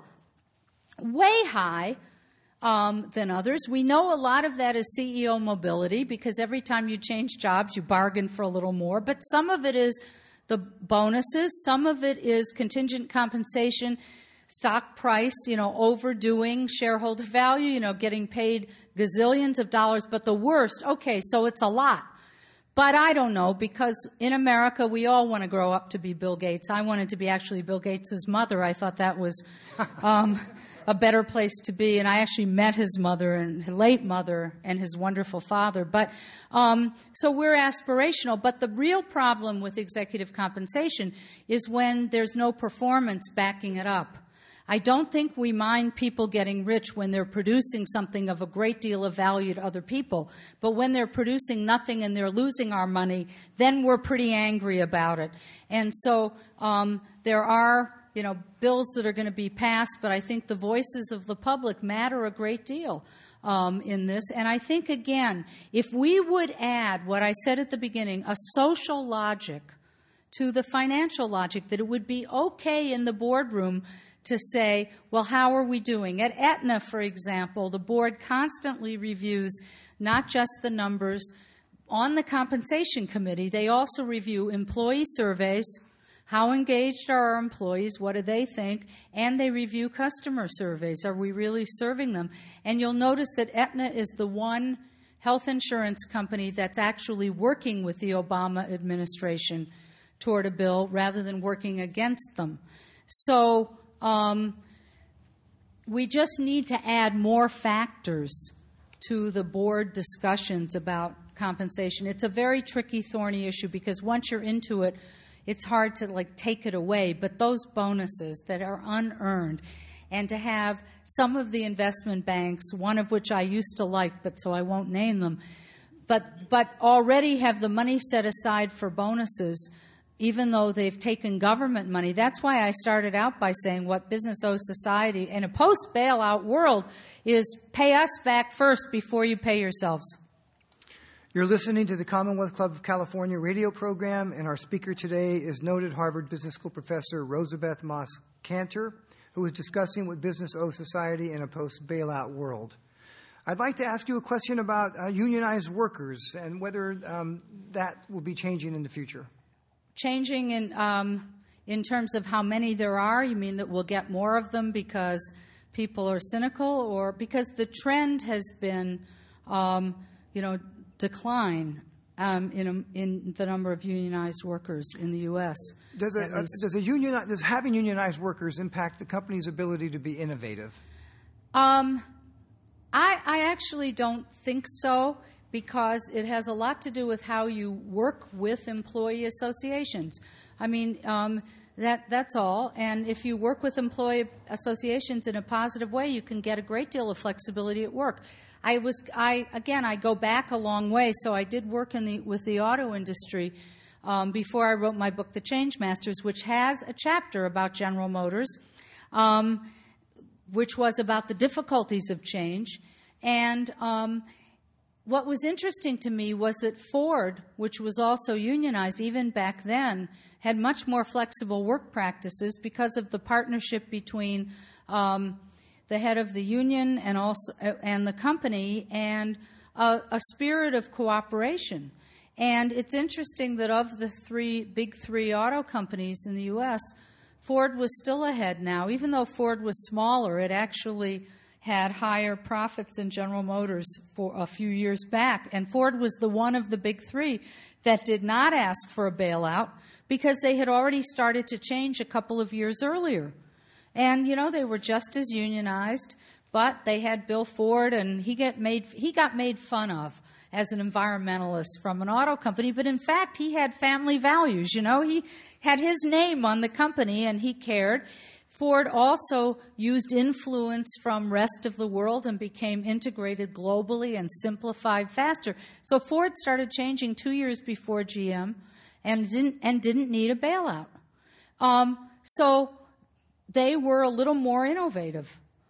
way high um, than others. We know a lot of that is C E O mobility, because every time you change jobs, you bargain for a little more. But some of it is the bonuses. Some of it is contingent compensation, stock price, you know, overdoing shareholder value, you know, getting paid gazillions of dollars. But the worst, okay, so it's a lot. But I don't know, because in America, we all want to grow up to be Bill Gates. I wanted to be actually Bill Gates' mother. I thought that was um, a better place to be. And I actually met his mother and his late mother and his wonderful father. But um, so we're aspirational. But the real problem with executive compensation is when there's no performance backing it up. I don't think we mind people getting rich when they're producing something of a great deal of value to other people. But when they're producing nothing and they're losing our money, then we're pretty angry about it. And so um, there are, you know, bills that are going to be passed, but I think the voices of the public matter a great deal. um, in this. And I think, again, if we would add what I said at the beginning, a social logic to the financial logic, that it would be okay in the boardroom to say, well, how are we doing? At Aetna, for example, the board constantly reviews not just the numbers on the compensation committee. They also review employee surveys, how engaged are our employees, what do they think, and they review customer surveys. Are we really serving them? And you'll notice that Aetna is the one health insurance company that's actually working with the Obama administration toward a bill rather than working against them. So um, we just need to add more factors to the board discussions about compensation. It's a very tricky, thorny issue because once you're into it, it's hard to like take it away. But those bonuses that are unearned, and to have some of the investment banks, one of which I used to like, but so I won't name them, but but already have the money set aside for bonuses, even though they've taken government money. That's why I started out by saying what business owes society in a post-bailout world is pay us back first before you pay yourselves. You're listening to the Commonwealth Club of California radio program, and our speaker today is noted Harvard Business School professor Rosabeth Moss Kanter, who is discussing what business owes society in a post-bailout world. I'd like to ask you a question about uh, unionized workers and whether um, that will be changing in the future. Changing in um, in terms of how many there are? You mean that we'll get more of them because people are cynical, or because the trend has been, um, you know, decline um, in a, in the number of unionized workers in the U S? Does a, uh, does a union does having unionized workers impact the company's ability to be innovative? Um, I I actually don't think so, because it has a lot to do with how you work with employee associations. I mean, um, that that's all. And if you work with employee associations in a positive way, you can get a great deal of flexibility at work. I was, I again, I go back a long way. So I did work in the with the auto industry um, before I wrote my book, The Change Masters, which has a chapter about General Motors, um, which was about the difficulties of change. And um, what was interesting to me was that Ford, which was also unionized even back then, had much more flexible work practices because of the partnership between um, the head of the union and also uh, and the company, and a, a spirit of cooperation. And it's interesting that of the three big three auto companies in the U S, Ford was still ahead now. Even though Ford was smaller, it actually had higher profits than General Motors for a few years back. And Ford was the one of the big three that did not ask for a bailout because they had already started to change a couple of years earlier. And, you know, they were just as unionized, but they had Bill Ford, and he get made he got made fun of as an environmentalist from an auto company. But in fact, he had family values. You know, he had his name on the company, and he cared. Ford also used influence from rest of the world and became integrated globally and simplified faster. So Ford started changing two years before G M and didn't and didn't need a bailout. Um, so they were a little more innovative.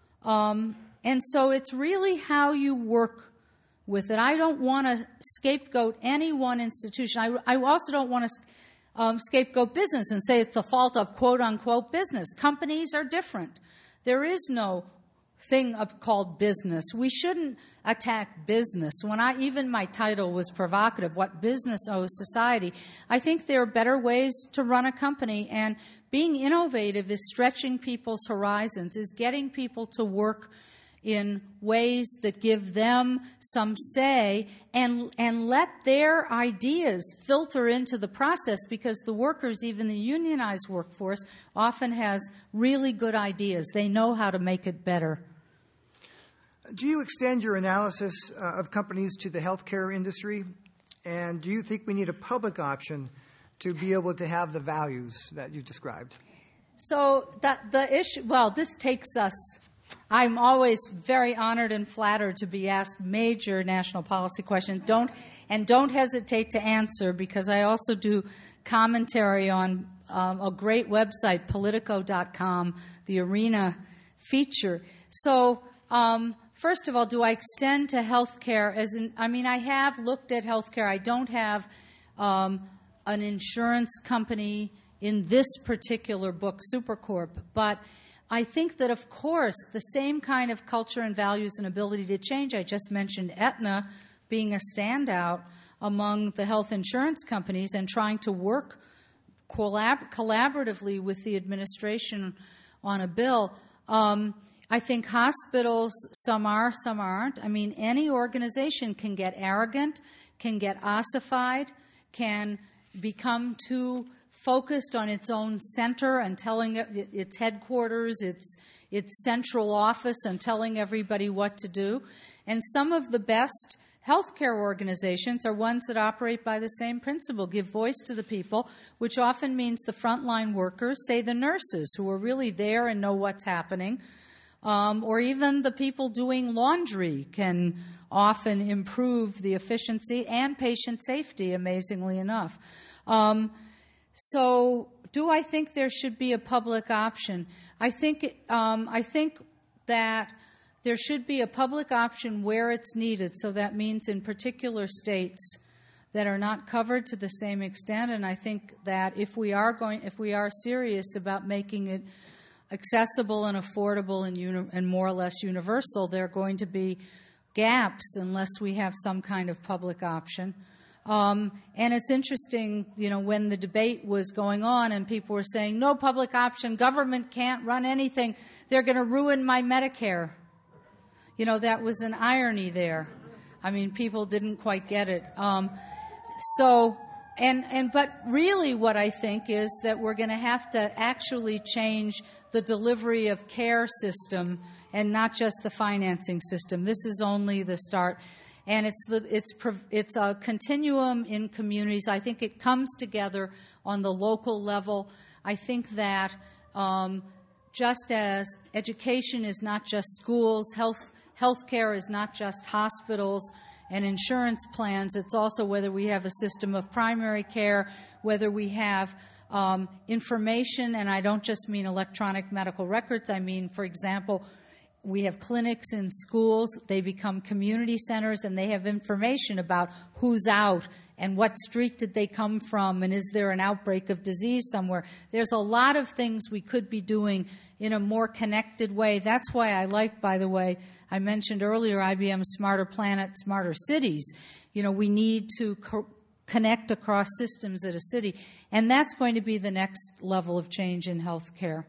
Um, and so it's really how you work with it. I don't want to scapegoat any one institution. I, I also don't want to um, scapegoat business and say it's the fault of quote-unquote business. Companies are different. There is no thing called business. We shouldn't attack business. When I, even my title was provocative, what business owes society. I think there are better ways to run a company, and being innovative is stretching people's horizons, is getting people to work in ways that give them some say, and and let their ideas filter into the process, because the workers, even the unionized workforce, often has really good ideas. They know how to make it better. Do you extend your analysis uh, of companies to the healthcare industry? And do you think we need a public option to be able to have the values that you described? So the, the issue, well, this takes us, I'm always very honored and flattered to be asked major national policy questions. Don't, and don't hesitate to answer, because I also do commentary on um, a great website, Politico dot com, the Arena feature. So um, first of all, do I extend to healthcare as in, I mean, I have looked at healthcare. I don't have um, an insurance company in this particular book, Supercorp, but I think that, of course, the same kind of culture and values and ability to change. I just mentioned Aetna being a standout among the health insurance companies and trying to work collab- collaboratively with the administration on a bill. Um, I think hospitals, some are, some aren't. I mean, any organization can get arrogant, can get ossified, can become too focused on its own center and telling it, its headquarters, its its central office, and telling everybody what to do. And some of the best healthcare organizations are ones that operate by the same principle, give voice to the people, which often means the frontline workers, say the nurses who are really there and know what's happening, um, or even the people doing laundry can often improve the efficiency and patient safety, amazingly enough. Um, So, do I think there should be a public option? I think um, I think that there should be a public option where it's needed. So that means in particular states that are not covered to the same extent. And I think that if we are going, if we are serious about making it accessible and affordable and, uni- and more or less universal, there are going to be gaps unless we have some kind of public option. Um, and it's interesting, you know, when the debate was going on and people were saying, no public option, government can't run anything, they're going to ruin my Medicare. You know, that was an irony there. I mean, people didn't quite get it. Um, so, and, and, but really what I think is that we're going to have to actually change the delivery of care system and not just the financing system. This is only the start. And it's the, it's it's a continuum in communities. I think it comes together on the local level. I think that um, just as education is not just schools, health healthcare is not just hospitals and insurance plans. It's also whether we have a system of primary care, whether we have um, information, and I don't just mean electronic medical records. I mean, for example, we have clinics in schools. They become community centers, and they have information about who's out and what street did they come from, and is there an outbreak of disease somewhere. There's a lot of things we could be doing in a more connected way. That's why I like, by the way, I mentioned earlier I B M's Smarter Planet, Smarter Cities. You know, we need to co- connect across systems at a city, and that's going to be the next level of change in healthcare.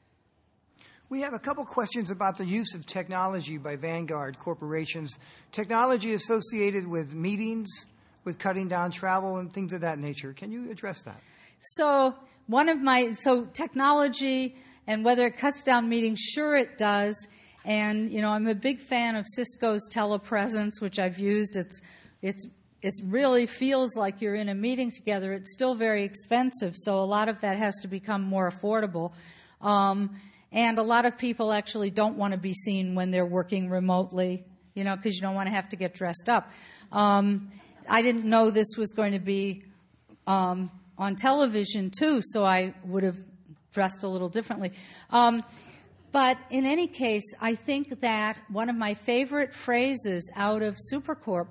We have a couple questions about the use of technology by Vanguard corporations. Technology associated with meetings, with cutting down travel and things of that nature. Can you address that? So one of my, so technology and whether it cuts down meetings, sure it does. And, you know, I'm a big fan of Cisco's telepresence, which I've used. It's, it's, it really feels like you're in a meeting together. It's still very expensive, so a lot of that has to become more affordable. Um, And a lot of people actually don't want to be seen when they're working remotely, you know, because you don't want to have to get dressed up. Um, I didn't know this was going to be um, on television, too, so I would have dressed a little differently. Um, but in any case, I think that one of my favorite phrases out of Supercorp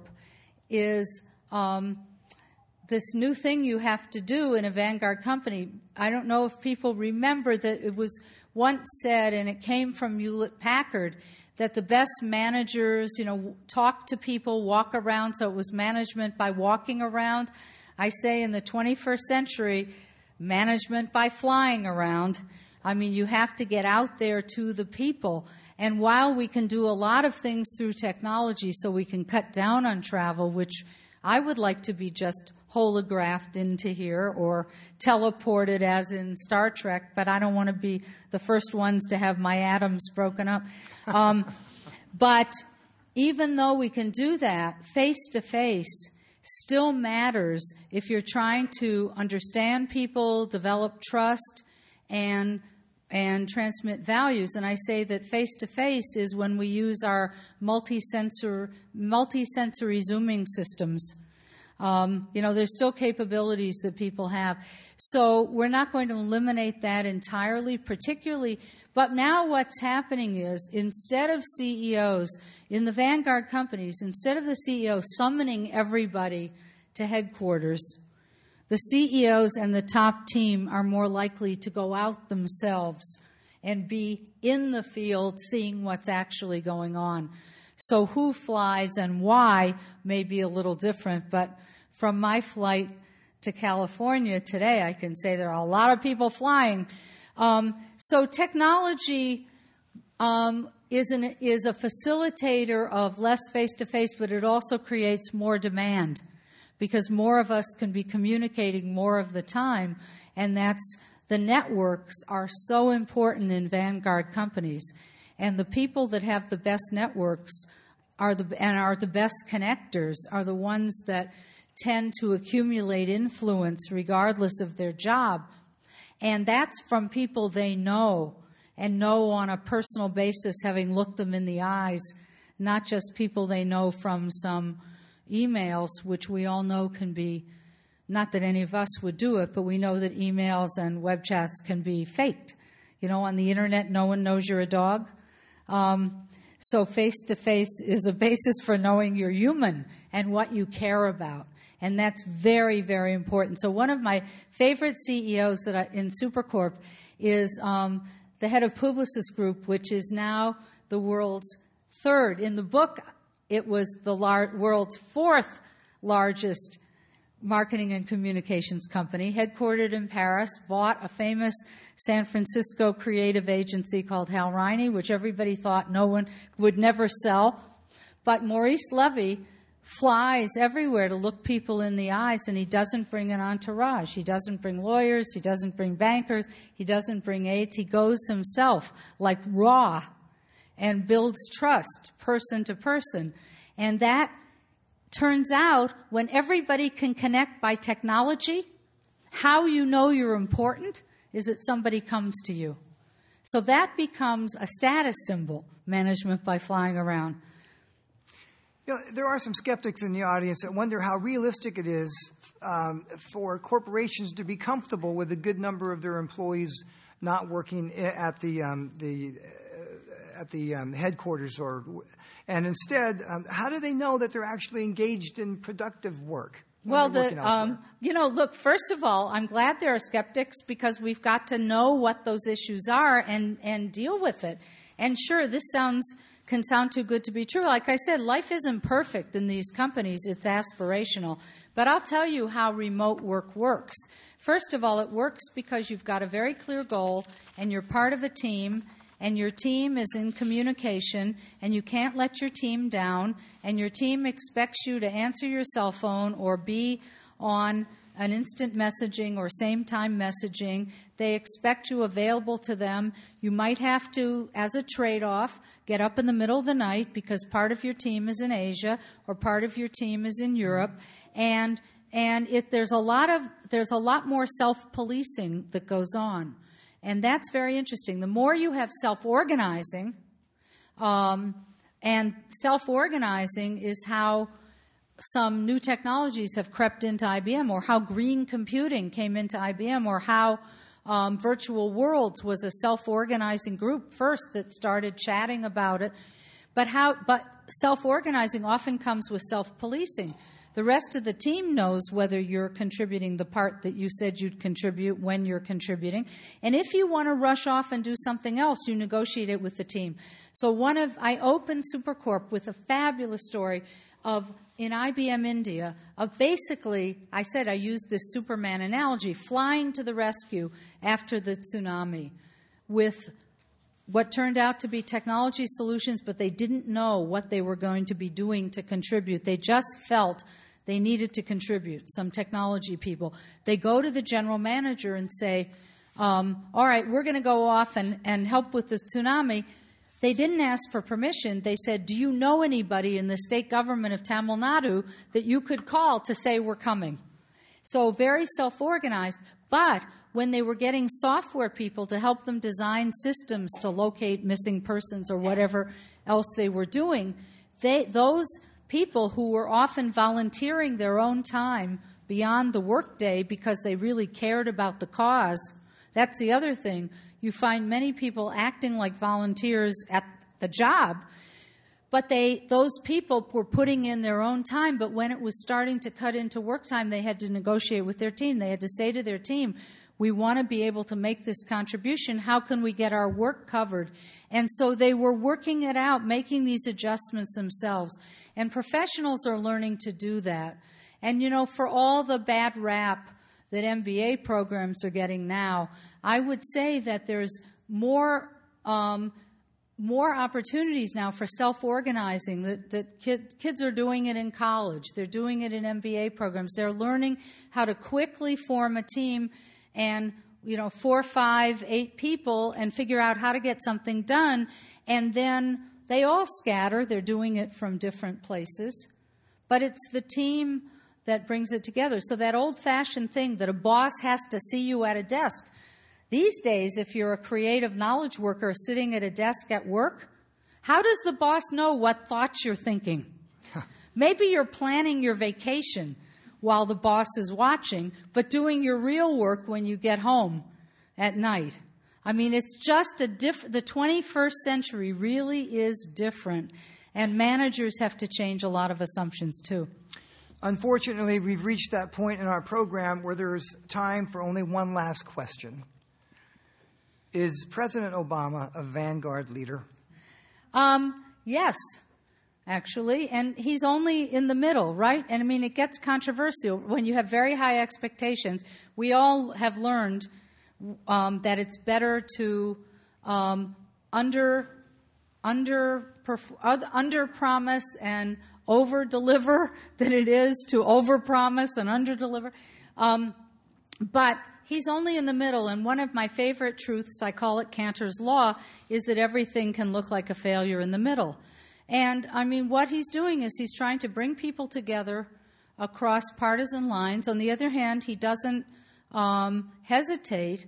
is um, this new thing you have to do in a Vanguard company. I don't know if people remember that it was once said, and it came from Hewlett-Packard, that the best managers, you know, talk to people, walk around, so it was management by walking around. I say in the twenty-first century, management by flying around. I mean, you have to get out there to the people. And while we can do a lot of things through technology so we can cut down on travel, which I would like to be just holographed into here or teleported as in Star Trek, but I don't want to be the first ones to have my atoms broken up. Um, but even though we can do that, face-to-face still matters if you're trying to understand people, develop trust, and and transmit values. And I say that face-to-face is when we use our multi-sensor, multi-sensory zooming systems. Um, you know, there's still capabilities that people have. So we're not going to eliminate that entirely, particularly. But now what's happening is, instead of C E Os, In the Vanguard companies, instead of the C E O summoning everybody to headquarters, the C E Os and the top team are more likely to go out themselves and be in the field seeing what's actually going on. So who flies and why may be a little different, but from my flight to California today, I can say there are a lot of people flying. Um, so technology um, is, an, is a facilitator of less face-to-face, but it also creates more demand because more of us can be communicating more of the time, and that's the networks are so important in Vanguard companies. And the people that have the best networks are the, and are the best connectors are the ones that tend to accumulate influence regardless of their job. And that's from people they know and know on a personal basis, having looked them in the eyes, not just people they know from some emails, which we all know can be, not that any of us would do it, but we know that emails and web chats can be faked. You know, on the internet, no one knows you're a dog. Um, so face-to-face is a basis for knowing you're human and what you care about. And that's very, very important. So one of my favorite C E Os that I, in Supercorp is um, the head of Publicis Group, which is now the world's third. In the book, it was the lar- world's fourth largest marketing and communications company, headquartered in Paris, bought a famous San Francisco creative agency called Hal Riney, which everybody thought no one would never sell. But Maurice Levy flies everywhere to look people in the eyes, and he doesn't bring an entourage. He doesn't bring lawyers. He doesn't bring bankers. He doesn't bring aides. He goes himself, like raw, and builds trust person to person. And that turns out when everybody can connect by technology, how you know you're important is that somebody comes to you. So that becomes a status symbol, management by flying around. You know, there are some skeptics in the audience that wonder how realistic it is um, for corporations to be comfortable with a good number of their employees not working at the um, the uh, at the um, headquarters, or and instead, um, how do they know that they're actually engaged in productive work? Well, the um, you know, look. First of all, I'm glad there are skeptics because we've got to know what those issues are and and deal with it. And sure, this sounds. can sound too good to be true. Like I said, life isn't perfect in these companies. It's aspirational. But I'll tell you how remote work works. First of all, it works because you've got a very clear goal and you're part of a team and your team is in communication and you can't let your team down and your team expects you to answer your cell phone or be on an instant messaging or same-time messaging. They expect you available to them. You might have to, as a trade-off, get up in the middle of the night because part of your team is in Asia or part of your team is in Europe, and and it, there's a lot of there's a lot more self-policing that goes on, and that's very interesting. The more you have self-organizing, um, and self-organizing is how some new technologies have crept into I B M, or how green computing came into I B M, or how um, Virtual Worlds was a self-organizing group first that started chatting about it. But how? But self-organizing often comes with self-policing. The rest of the team knows whether you're contributing the part that you said you'd contribute when you're contributing. And if you want to rush off and do something else, you negotiate it with the team. So one of I opened Supercorp with a fabulous story of in I B M India, of basically, I said I used this Superman analogy, flying to the rescue after the tsunami with what turned out to be technology solutions, but they didn't know what they were going to be doing to contribute. They just felt they needed to contribute, some technology people. They go to the general manager and say, um, all right, we're going to go off and, and help with the tsunami. They didn't ask for permission. They said, do you know anybody in the state government of Tamil Nadu that you could call to say we're coming? So very self-organized. But when they were getting software people to help them design systems to locate missing persons or whatever else they were doing, they, those people who were often volunteering their own time beyond the workday because they really cared about the cause, that's the other thing. You find many people acting like volunteers at the job, but they, those people were putting in their own time, but when it was starting to cut into work time, they had to negotiate with their team. They had to say to their team, we want to be able to make this contribution. How can we get our work covered? And so they were working it out, making these adjustments themselves. And professionals are learning to do that. And, you know, for all the bad rap that M B A programs are getting now, I would say that there's more um, more opportunities now for self-organizing. That, that kid, kids are doing it in college. They're doing it in M B A programs. They're learning how to quickly form a team and, you know, four, five, eight people and figure out how to get something done. And then they all scatter. They're doing it from different places. But it's the team that brings it together. So that old-fashioned thing that a boss has to see you at a desk. These days, if you're a creative knowledge worker sitting at a desk at work, how does the boss know what thoughts you're thinking? Maybe you're planning your vacation while the boss is watching, but doing your real work when you get home at night. I mean, it's just a diff- the twenty-first century really is different, and managers have to change a lot of assumptions too. Unfortunately, we've reached that point in our program where there's time for only one last question. Is President Obama a vanguard leader? Um, yes, actually, and he's only in the middle, right? And I mean, it gets controversial when you have very high expectations. We all have learned um, that it's better to um, under under under promise and over deliver than it is to over promise and under deliver. Um, but he's only in the middle, and one of my favorite truths, I call it Cantor's Law, is that everything can look like a failure in the middle. And, I mean, what he's doing is he's trying to bring people together across partisan lines. On the other hand, he doesn't um, hesitate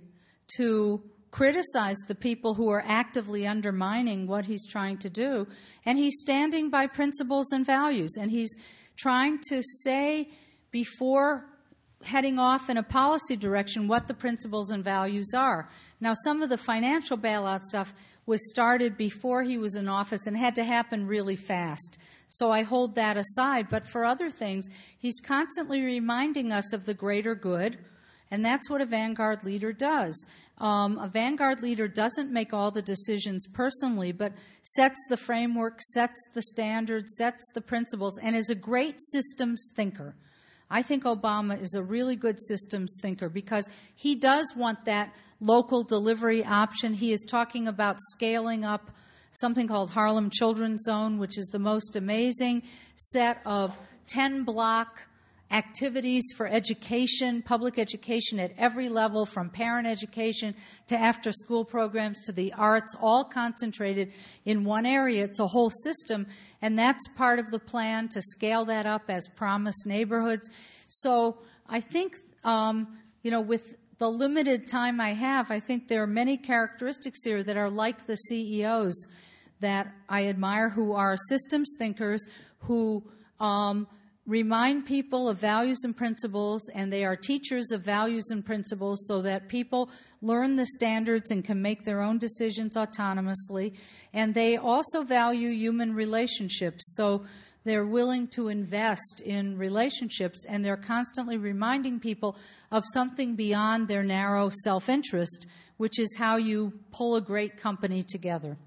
to criticize the people who are actively undermining what he's trying to do. And he's standing by principles and values. And he's trying to say before heading off in a policy direction what the principles and values are. Now, some of the financial bailout stuff was started before he was in office and had to happen really fast. So I hold that aside. But for other things, he's constantly reminding us of the greater good, and that's what a vanguard leader does. Um, a vanguard leader doesn't make all the decisions personally, but sets the framework, sets the standards, sets the principles, and is a great systems thinker. I think Obama is a really good systems thinker because he does want that local delivery option. He is talking about scaling up something called Harlem Children's Zone, which is the most amazing set of ten-block activities for education, public education at every level, from parent education to after-school programs to the arts, all concentrated in one area. It's a whole system, and that's part of the plan to scale that up as promised neighborhoods. So I think, um, you know, with the limited time I have, I think there are many characteristics here that are like the C E Os that I admire, who are systems thinkers, who um, remind people of values and principles, and they are teachers of values and principles so that people learn the standards and can make their own decisions autonomously. And they also value human relationships, so they're willing to invest in relationships, and they're constantly reminding people of something beyond their narrow self-interest, which is how you pull a great company together.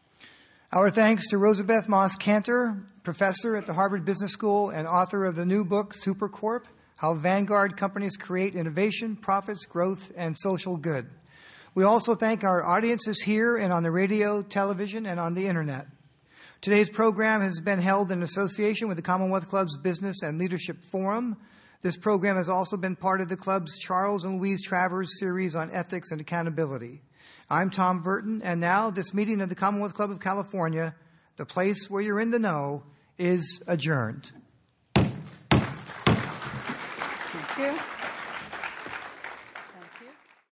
Our thanks to Rosabeth Moss Kantor, professor at the Harvard Business School and author of the new book, Supercorp, How Vanguard Companies Create Innovation, Profits, Growth, and Social Good. We also thank our audiences here and on the radio, television, and on the Internet. Today's program has been held in association with the Commonwealth Club's Business and Leadership Forum. This program has also been part of the club's Charles and Louise Travers series on ethics and accountability. I'm Tom Burton, and now this meeting of the Commonwealth Club of California, the place where you're in the know, is adjourned. Thank you.